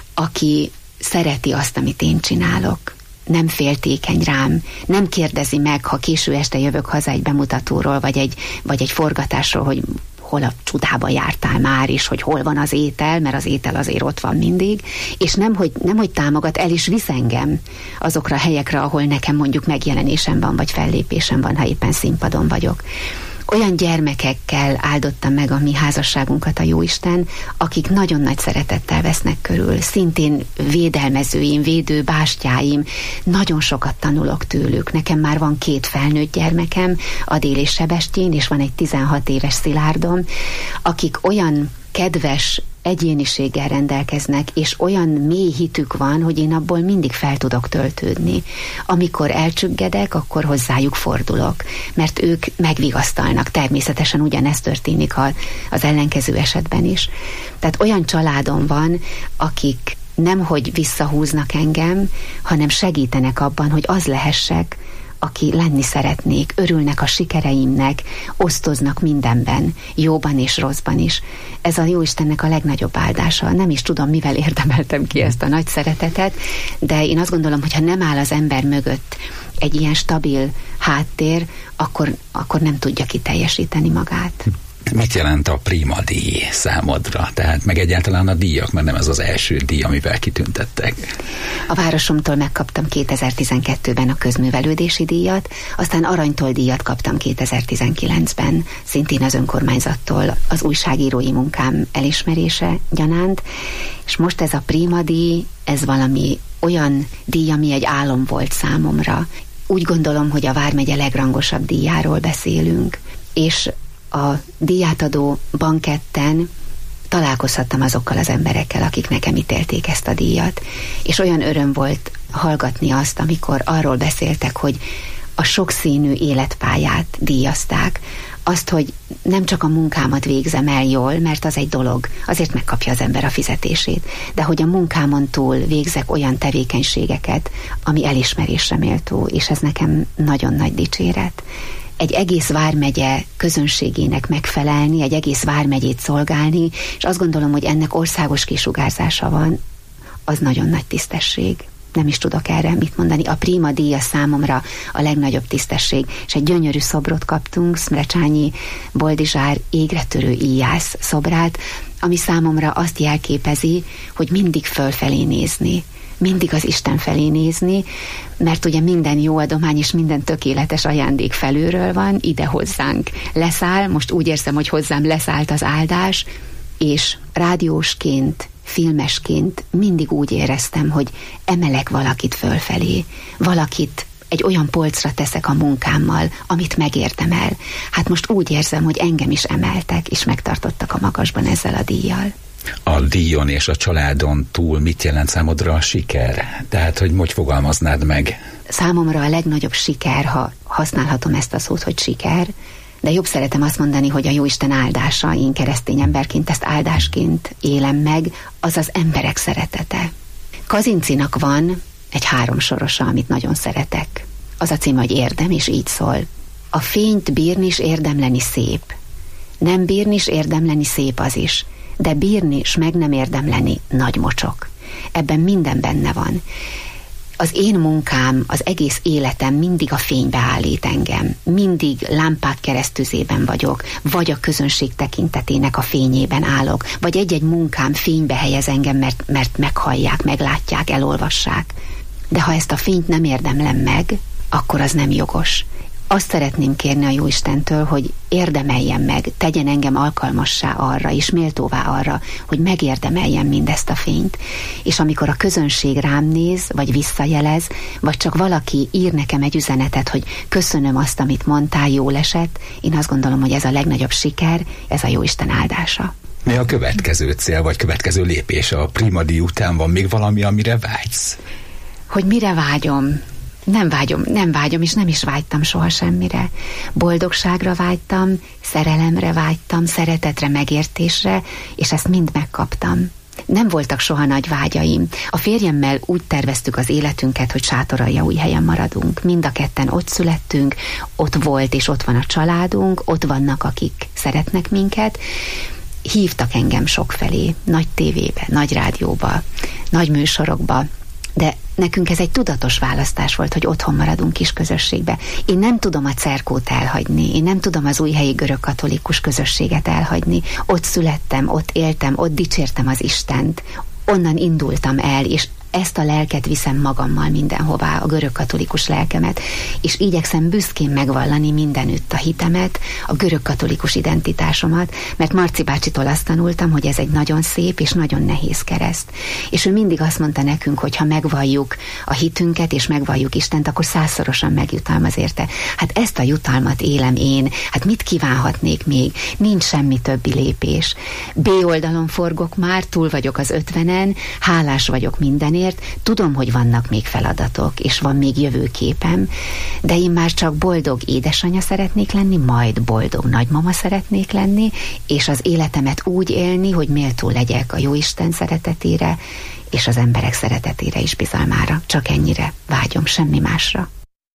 aki szereti azt, amit én csinálok. Nem féltékeny rám, nem kérdezi meg, ha késő este jövök haza egy bemutatóról, vagy egy, vagy egy forgatásról, hogy hol a csodába jártál már, és hogy hol van az étel, mert az étel azért ott van mindig, és nem hogy, nem, hogy támogat, el is visz engem azokra a helyekre, ahol nekem mondjuk megjelenésem van, vagy fellépésem van, ha éppen színpadon vagyok. Olyan gyermekekkel áldottam meg a mi házasságunkat a Jóisten, akik nagyon nagy szeretettel vesznek körül, szintén védelmezőim, védőbástyáim, nagyon sokat tanulok tőlük. Nekem már van két felnőtt gyermekem, Adél és Sebestyén, és van egy tizenhat éves Szilárdom, akik olyan kedves egyéniséggel rendelkeznek, és olyan mély hitük van, hogy én abból mindig fel tudok töltődni. Amikor elcsüggedek, akkor hozzájuk fordulok, mert ők megvigasztalnak. Természetesen ugyanezt történik az ellenkező esetben is. Tehát olyan családom van, akik nemhogy visszahúznak engem, hanem segítenek abban, hogy az lehessek, aki lenni szeretnék, örülnek a sikereimnek, osztoznak mindenben, jóban és rosszban is. Ez a Jóistennek a legnagyobb áldása. Nem is tudom, mivel érdemeltem ki ezt a nagy szeretetet, de én azt gondolom, hogy ha nem áll az ember mögött egy ilyen stabil háttér, akkor, akkor nem tudja kiteljesíteni magát. Mit jelent a Prima díj számodra? Tehát meg egyáltalán a díjak, mert nem ez az első díj, amivel kitüntettek. A városomtól megkaptam kétezer-tizenkettőben a közművelődési díjat, aztán aranytól díjat kaptam kétezer-tizenkilencben, szintén az önkormányzattól az újságírói munkám elismerése gyanánt, és most ez a Prima díj, ez valami olyan díj, ami egy álom volt számomra. Úgy gondolom, hogy a Vármegye legrangosabb díjáról beszélünk, és a díjátadó banketten találkozhattam azokkal az emberekkel, akik nekem ítélték ezt a díjat, és olyan öröm volt hallgatni azt, amikor arról beszéltek, hogy a sokszínű életpályát díjazták, azt, hogy nem csak a munkámat végzem el jól, mert az egy dolog, azért megkapja az ember a fizetését, de hogy a munkámon túl végzek olyan tevékenységeket, ami elismerésre méltó, és ez nekem nagyon nagy dicséret. Egy egész vármegye közönségének megfelelni, egy egész vármegyét szolgálni, és azt gondolom, hogy ennek országos kisugárzása van, az nagyon nagy tisztesség. Nem is tudok erre mit mondani. A Prima díja számomra a legnagyobb tisztesség, és egy gyönyörű szobrot kaptunk, Szmrecsányi Boldizsár égre törő íjász szobrát, ami számomra azt jelképezi, hogy mindig fölfelé nézni, mindig az Isten felé nézni, mert ugye minden jó adomány és minden tökéletes ajándék felülről van, ide hozzánk leszáll, most úgy érzem, hogy hozzám leszállt az áldás, és rádiósként, filmesként mindig úgy éreztem, hogy emelek valakit fölfelé, valakit egy olyan polcra teszek a munkámmal, amit megérdemel. Hát most úgy érzem, hogy engem is emeltek, és megtartottak a magasban ezzel a díjjal. A díjon és a családon túl mit jelent számodra a siker? Tehát, hogy hogy fogalmaznád meg? Számomra a legnagyobb siker, ha használhatom ezt a szót, hogy siker, de jobb szeretem azt mondani, hogy a Jóisten áldása, én keresztény emberként ezt áldásként élem meg, az az emberek szeretete. Kazincinak van egy háromsorosa, amit nagyon szeretek. Az a cím, hogy Érdem, és így szól. A fényt bírni is érdemleni szép. Nem bírni is érdemleni szép az is, de bírni és meg nem érdemleni nagy mocsok. Ebben minden benne van. Az én munkám, az egész életem mindig a fénybe állít engem. Mindig lámpák keresztüzében vagyok, vagy a közönség tekintetének a fényében állok, vagy egy-egy munkám fénybe helyez engem, mert, mert meghallják, meglátják, elolvassák. De ha ezt a fényt nem érdemlem meg, akkor az nem jogos. Azt szeretném kérni a Jóistentől, hogy érdemeljen meg, tegyen engem alkalmassá arra, és méltóvá arra, hogy megérdemeljen mindezt a fényt. És amikor a közönség rám néz, vagy visszajelez, vagy csak valaki ír nekem egy üzenetet, hogy köszönöm azt, amit mondtál, jól esett, én azt gondolom, hogy ez a legnagyobb siker, ez a Jóisten áldása. Mi a következő cél, vagy következő lépés a Prima-díj után? Van még valami, amire vágysz? Hogy mire vágyom? Nem vágyom, nem vágyom, és nem is vágytam soha semmire. Boldogságra vágytam, szerelemre vágytam, szeretetre, megértésre, és ezt mind megkaptam. Nem voltak soha nagy vágyaim. A férjemmel úgy terveztük az életünket, hogy Sátoraljaújhelyen maradunk. Mind a ketten ott születtünk, ott volt és ott van a családunk, ott vannak, akik szeretnek minket. Hívtak engem sokfelé, nagy tévébe, nagy rádióba, nagy műsorokba, de nekünk ez egy tudatos választás volt, hogy otthon maradunk kis közösségbe. Én nem tudom a cerkót elhagyni, én nem tudom az újhelyi görögkatolikus közösséget elhagyni. Ott születtem, ott éltem, ott dicsértem az Istent. Onnan indultam el, és ezt a lelket viszem magammal mindenhová, a görögkatolikus lelkemet, és igyekszem büszkén megvallani mindenütt a hitemet, a görögkatolikus identitásomat, mert Marci bácsitól azt tanultam, hogy ez egy nagyon szép és nagyon nehéz kereszt. És ő mindig azt mondta nekünk, hogy ha megvalljuk a hitünket, és megvalljuk Istent, akkor százszorosan megjutalmaz érte. Hát ezt a jutalmat élem én, hát mit kívánhatnék még? Nincs semmi többi lépés. B oldalon forgok már, túl vagyok az ötvenen, hálás vagyok mindenért, tudom, hogy vannak még feladatok, és van még jövőképem, de én már csak boldog édesanyja szeretnék lenni, majd boldog nagymama szeretnék lenni, és az életemet úgy élni, hogy méltó legyek a Jóisten szeretetére, és az emberek szeretetére és bizalmára. Csak ennyire vágyom, semmi másra.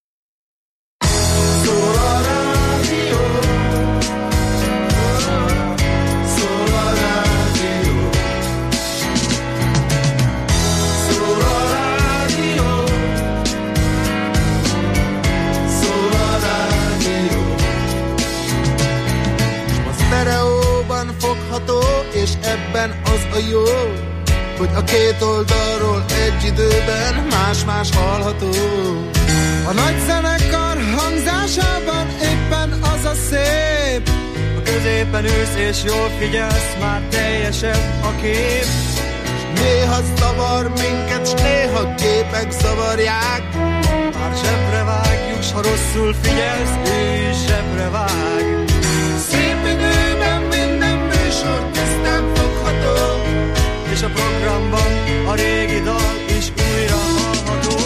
És ebben az a jó, hogy a két oldalról egy időben más-más hallható. A nagy zenekar hangzásában éppen az a szép, a középen ülsz és jól figyelsz, már teljesebb a kép. S néha zavar minket, s néha képek zavarják. Már zsebre vágjuk, s ha rosszul figyelsz, ő is zsebre vág. Szép időben minden műsor tisztán fogható, és a programban a régi dal is újra hallható.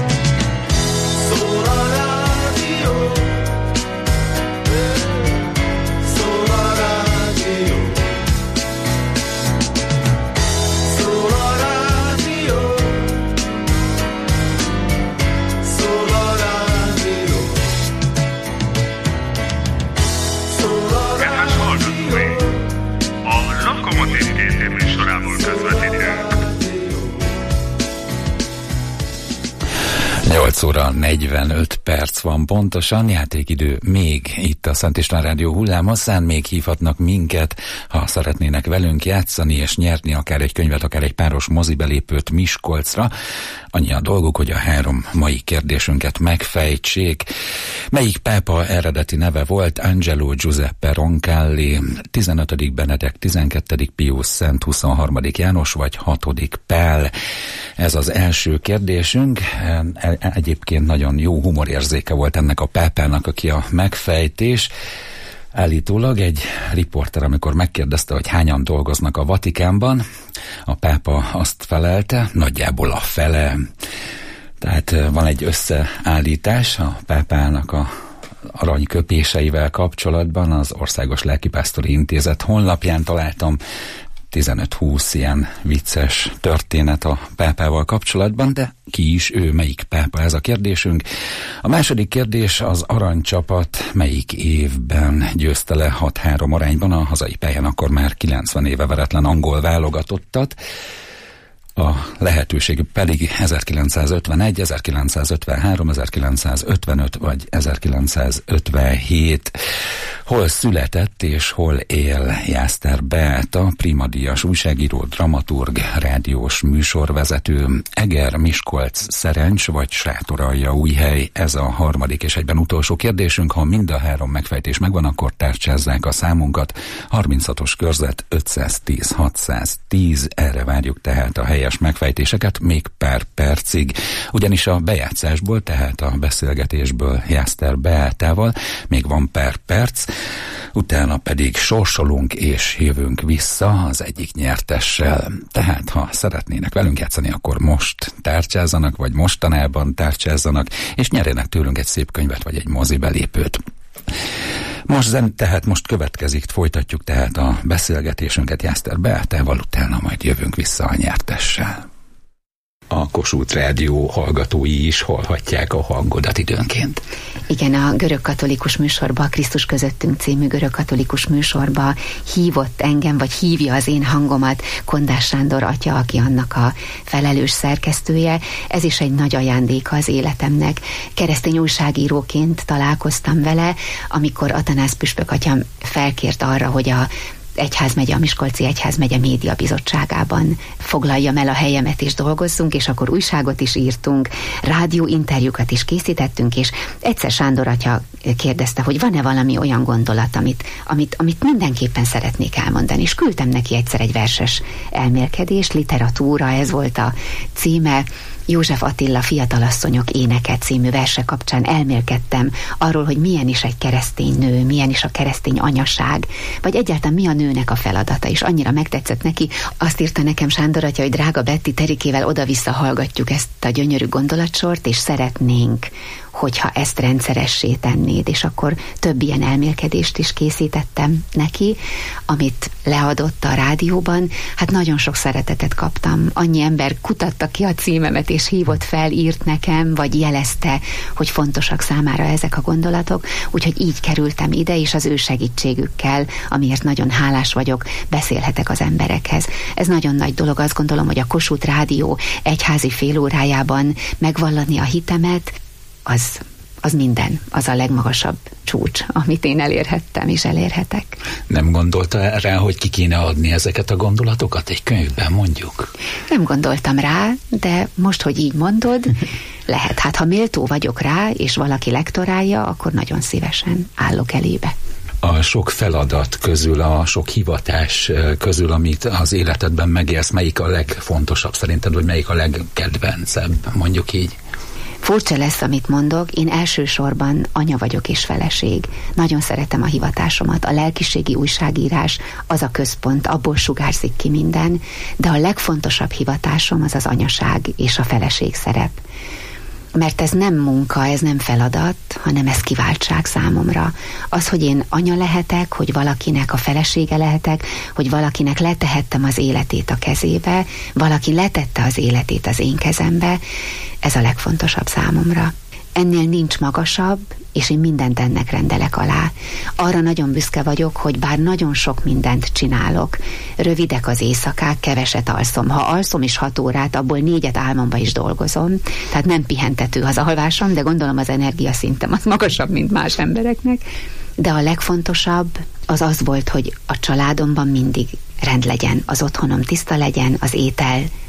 Szól a rádió, szól a rádió, szól a rádió, szól a rádió, szól a rádió. Kedves hallgatói! A Lokomotív két műsorából közvetítjük. nyolc óra negyvenöt perc van pontosan, játékidő még itt a Szent István Rádió hullámhosszán, még hívhatnak minket, ha szeretnének velünk játszani és nyerni akár egy könyvet, akár egy páros mozibelépőt Miskolcra. Annyi a dolguk, hogy a három mai kérdésünket megfejtsék. Melyik pápa eredeti neve volt? Angelo Giuseppe Roncalli, tizenötödik Benedek, tizenkettedik Pius, Szent huszonharmadik János vagy hatodik Pál? Ez az első kérdésünk. egyébként nagyon jó humorérzéke volt ennek a pápának, aki a megfejtés. Állítólag egy riporter, amikor megkérdezte, hogy hányan dolgoznak a Vatikánban, a pápa azt felelte, nagyjából a fele. Tehát van egy összeállítás a pápának a aranyköpéseivel kapcsolatban, az Országos Lelkipásztori Intézet honlapján találtam tizenöt-húsz ilyen vicces történet a pápával kapcsolatban, de ki is ő, melyik pápa, ez a kérdésünk. A második kérdés, az aranycsapat melyik évben győzte le hat három arányban a hazai pályán akkor már kilencven éve veretlen angol válogatottat. A lehetőség pedig ezerkilencszázötvenegy, ezerkilencszázötvenhárom, ezerkilencszázötvenöt vagy ezerkilencszázötvenhét. Hol született és hol él Jászter Beáta, primadíjas újságíró, dramaturg, rádiós műsorvezető, Eger, Miskolc, Szerencs vagy Sátoraljaújhely? Ez a harmadik és egyben utolsó kérdésünk. Ha mind a három megfejtés megvan, akkor tárcsázzák a számunkat. harminchatos körzet ötszáztíz hatszáztíz, erre várjuk tehát a helyes megfejtéseket még pár percig, ugyanis a bejátszásból, tehát a beszélgetésből Jászter Beátával még van pár perc, utána pedig sorsolunk és jövünk vissza az egyik nyertessel. Tehát, ha szeretnének velünk játszani, akkor most tárcsázzanak, vagy mostanában tárcsázzanak, és nyerjenek tőlünk egy szép könyvet, vagy egy mozibelépőt. Most zen, tehát most következik, folytatjuk tehát a beszélgetésünket Jászter Beátával, utána majd jövünk vissza a nyertessel. A Kossuth Rádió hallgatói is hallhatják a hangodat időnként. Igen, a görögkatolikus műsorba, a Krisztus közöttünk című görögkatolikus műsorba hívott engem, vagy hívja az én hangomat Kondás Sándor atya, aki annak a felelős szerkesztője. Ez is egy nagy ajándéka az életemnek. Keresztény újságíróként találkoztam vele, amikor Atanász püspök atyám felkért arra, hogy a Egyházmegye, a Miskolci Egyházmegye Média Bizottságában foglaljam el a helyemet és dolgozzunk, és akkor újságot is írtunk, rádióinterjúkat is készítettünk, és egyszer Sándor atya kérdezte, hogy van-e valami olyan gondolat, amit, amit, amit mindenképpen szeretnék elmondani, és küldtem neki egyszer egy verses elmélkedés, literatúra, ez volt a címe, József Attila Fiatalasszonyok éneke című verse kapcsán elmélkedtem arról, hogy milyen is egy keresztény nő, milyen is a keresztény anyaság, vagy egyáltalán mi a nőnek a feladata, és annyira megtetszett neki. Azt írta nekem Sándor atya, hogy drága Betty, Terikével oda-vissza hallgatjuk ezt a gyönyörű gondolatsort, és szeretnénk, hogyha ezt rendszeressé tennéd, és akkor több ilyen elmélkedést is készítettem neki, amit leadott a rádióban. Hát nagyon sok szeretetet kaptam. Annyi ember kutatta ki a címemet, és hívott fel, írt nekem, vagy jelezte, hogy fontosak számára ezek a gondolatok, úgyhogy így kerültem ide, és az ő segítségükkel, amiért nagyon hálás vagyok, beszélhetek az emberekhez. Ez nagyon nagy dolog, azt gondolom, hogy a Kossuth Rádió egyházi félórájában megvallani a hitemet, az, az minden, az a legmagasabb csúcs, amit én elérhettem és elérhetek. Nem gondolta rá, hogy ki kéne adni ezeket a gondolatokat egy könyvben, mondjuk? Nem gondoltam rá, de most, hogy így mondod, lehet. Hát ha méltó vagyok rá, és valaki lektorálja, akkor nagyon szívesen állok elébe. A sok feladat közül, a sok hivatás közül, amit az életedben megélsz, melyik a legfontosabb szerinted, vagy melyik a legkedvencebb, mondjuk így? Furcsa lesz, amit mondok, én elsősorban anya vagyok és feleség. Nagyon szeretem a hivatásomat, a lelkiségi újságírás, az a központ, abból sugárzik ki minden, de a legfontosabb hivatásom az az anyaság és a feleség szerep. Mert ez nem munka, ez nem feladat, hanem ez kiváltság számomra. Az, hogy én anya lehetek, hogy valakinek a felesége lehetek, hogy valakinek letehettem az életét a kezébe, valaki letette az életét az én kezembe, ez a legfontosabb számomra. Ennél nincs magasabb, és én mindent ennek rendelek alá. Arra nagyon büszke vagyok, hogy bár nagyon sok mindent csinálok, rövidek az éjszakák, keveset alszom. Ha alszom is hat órát, abból négyet álmomba is dolgozom, tehát nem pihentető az alvásom, de gondolom az energiaszintem az magasabb, mint más embereknek. De a legfontosabb az az volt, hogy a családomban mindig rend legyen, az otthonom tiszta legyen, az étel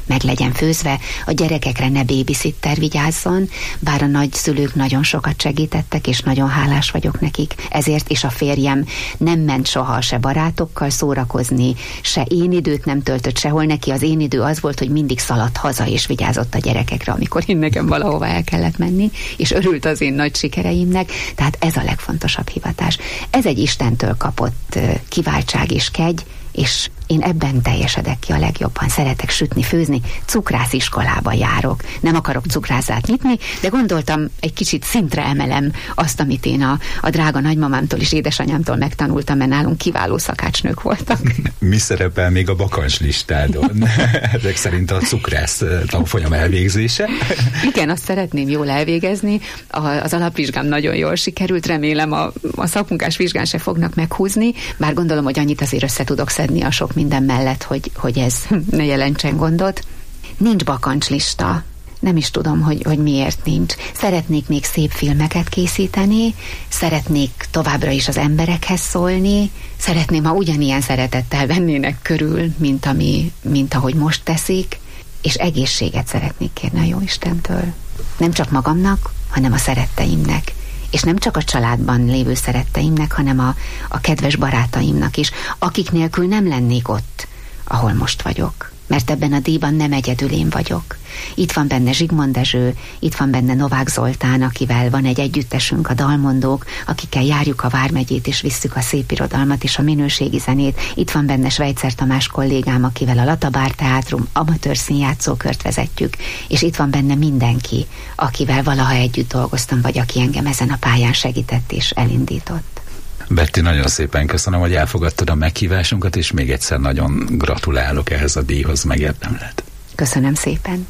meg legyen főzve, a gyerekekre ne babysitter vigyázzon, bár a nagyszülők nagyon sokat segítettek, és nagyon hálás vagyok nekik. Ezért is a férjem nem ment soha se barátokkal szórakozni, se én időt nem töltött sehol. Neki az én idő az volt, hogy mindig szaladt haza, és vigyázott a gyerekekre, amikor én nekem valahova el kellett menni, és örült az én nagy sikereimnek. Tehát ez a legfontosabb hivatás. Ez egy Istentől kapott kiváltság és kegy, és én ebben teljesedek ki a legjobban. Szeretek sütni, főzni, cukrász iskolába járok. Nem akarok cukrászát nyitni, de gondoltam, egy kicsit szintre emelem azt, amit én a, a drága nagymamámtól és édesanyámtól megtanultam, mert nálunk kiváló szakácsnők voltak. Mi szerepel még a bakancs listádon? Ezek szerint a cukrász tanfolyam elvégzése? Igen, azt szeretném jól elvégezni. A, az alapvizsgám nagyon jól sikerült, remélem a, a szakmunkás vizsgán se fognak meghúzni, bár gondolom, hogy annyit azért össze tudok szedni a sok minden mellett, hogy, hogy ez ne jelentsen gondot. Nincs bakancslista. Nem is tudom, hogy, hogy miért nincs. Szeretnék még szép filmeket készíteni, szeretnék továbbra is az emberekhez szólni, szeretném, ha ugyanilyen szeretettel vennének körül, mint, ami, mint ahogy most teszik, és egészséget szeretnék kérni a Jóistentől. Nem csak magamnak, hanem a szeretteimnek. És nem csak a családban lévő szeretteimnek, hanem a, a kedves barátaimnak is, akik nélkül nem lennék ott, ahol most vagyok. Mert ebben a díjban nem egyedül én vagyok. Itt van benne Zsigmond Dezső, itt van benne Novák Zoltán, akivel van egy együttesünk, a Dalmondók, akikkel járjuk a Vármegyét, és visszük a szép irodalmat és a minőségi zenét. Itt van benne Svejcer Tamás kollégám, akivel a Latabár Teátrum amatőr színjátszókört vezetjük, és itt van benne mindenki, akivel valaha együtt dolgoztam, vagy aki engem ezen a pályán segített és elindított. Betty, nagyon szépen köszönöm, hogy elfogadtad a meghívásunkat, és még egyszer nagyon gratulálok ehhez a díjhoz, megérdemled. Köszönöm szépen.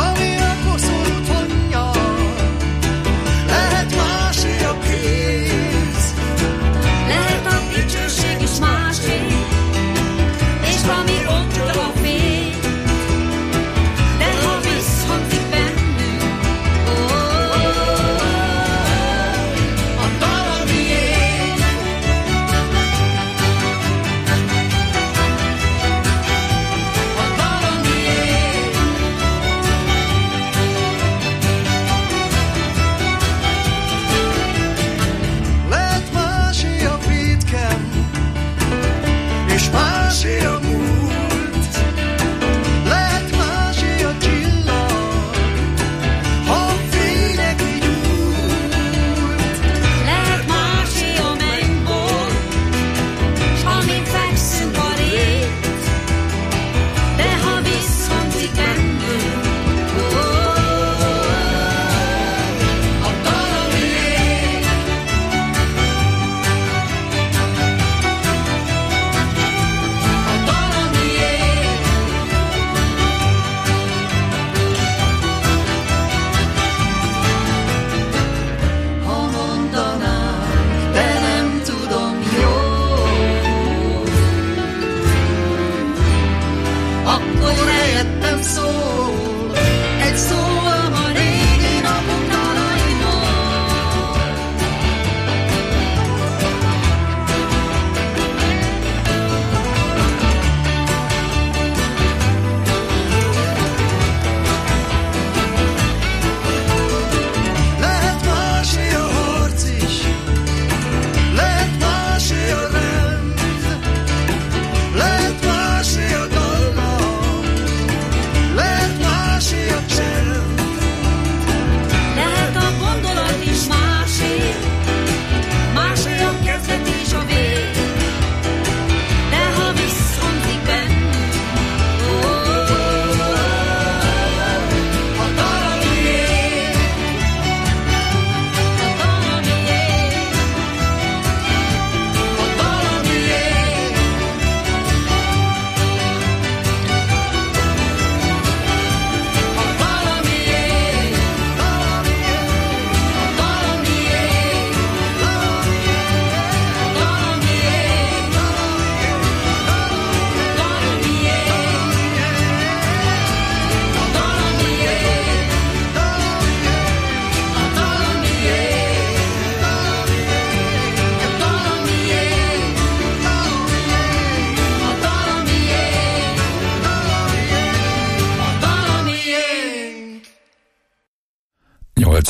Lehet másé a kép,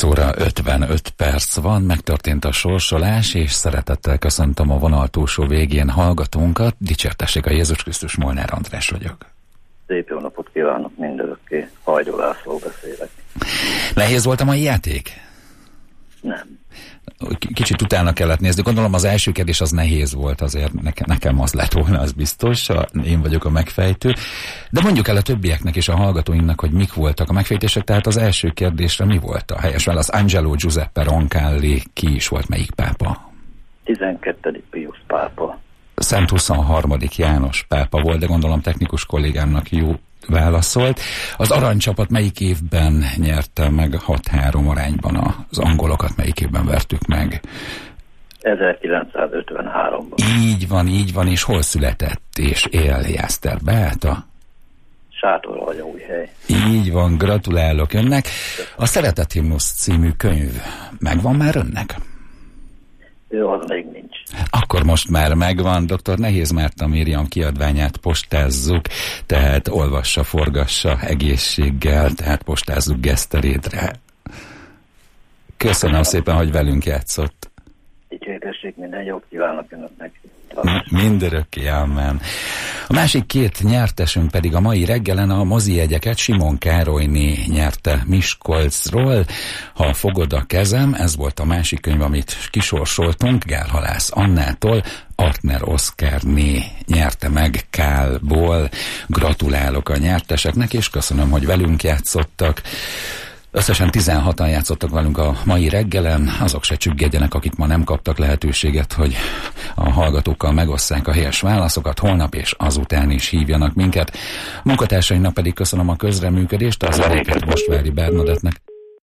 nyolc óra ötvenöt perc van, megtörtént a sorsolás, és szeretettel köszöntöm a vonal túlsó végén hallgatónkat. Dicsértessék a Jézus Krisztus, Molnár András vagyok. Szép jó napot kívánok mindörökké, Hajdó László beszélek. Nehéz volt a mai játék? Nem. Kicsit utána kellett nézni. Gondolom az első kérdés az nehéz volt, azért nekem, nekem az lett volna, az biztos. Én vagyok a megfejtő. De mondjuk el a többieknek és a hallgatóinknak, hogy mik voltak a megfejtések. Tehát az első kérdésre mi volt a helyes válasz? Angelo Giuseppe Roncalli ki is volt, melyik pápa? tizenkettedik Piusz pápa. Szent huszonharmadik János pápa volt, de gondolom technikus kollégámnak jó válaszolt. Az aranycsapat melyik évben nyerte meg hat három arányban az angolokat, melyik évben vertük meg? ezerkilencszázötvenháromban. Így van, így van, és hol született és él Jászter Beáta? Sátoraljaújhely. Így van, gratulálok önnek. A Szeretett Himnusz című könyv megvan már önnek? Ő az még nincs. Akkor most már megvan, dr. Nehéz Márta Miriam kiadványát postázzuk, tehát olvassa, forgassa egészséggel, tehát postázzuk Geszterédre. Köszönöm szépen, hogy velünk játszott. Dicsértessék, minden jót kívánok önöknek. Mindörökké, amen. A másik két nyertesünk pedig a mai reggelen a mozijegyeket Simon Károlyné nyerte Miskolcról. Ha fogod a kezem, ez volt a másik könyv, amit kisorsoltunk, Gálhalász Annától. Artner Oszkárné nyerte meg Kálból. Gratulálok a nyerteseknek, és köszönöm, hogy velünk játszottak. Összesen tizenhatan játszottak velünk a mai reggelen, azok se csüggedjenek, akik ma nem kaptak lehetőséget, hogy a hallgatókkal megosszák a helyes válaszokat, holnap és azután is hívjanak minket. Munkatársainak pedig köszönöm a közreműködést, a zenéket Vasvári Bernadettnek.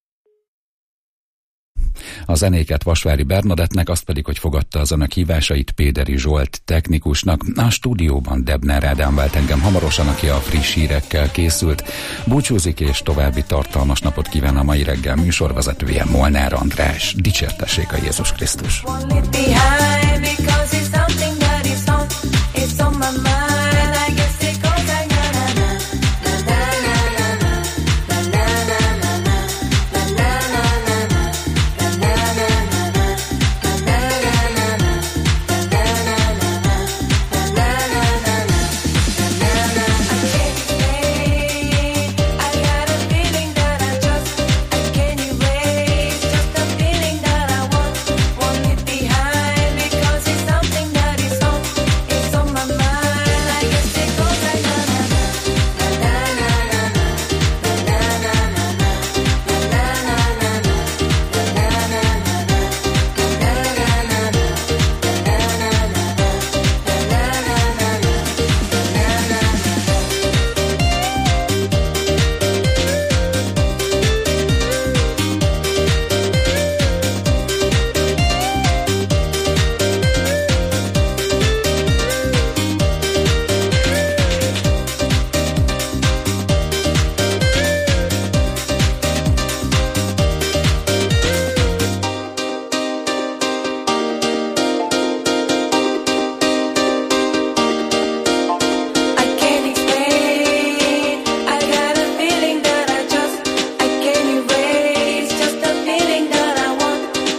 A zenéket Vasvári Bernadettnek, azt pedig, hogy fogadta az önök hívásait Péderi Zsolt technikusnak. A stúdióban Debner Ádám vált engem hamarosan, aki a friss hírekkel készült. Búcsúzik, és további tartalmas napot kíván a mai reggel műsorvezetője, Molnár András. Dicsértessék a Jézus Krisztus!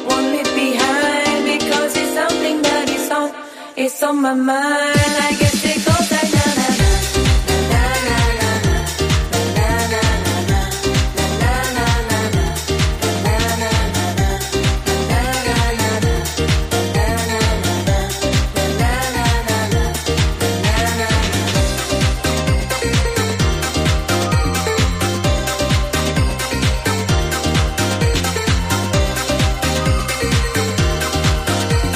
It's on my mind, I guess it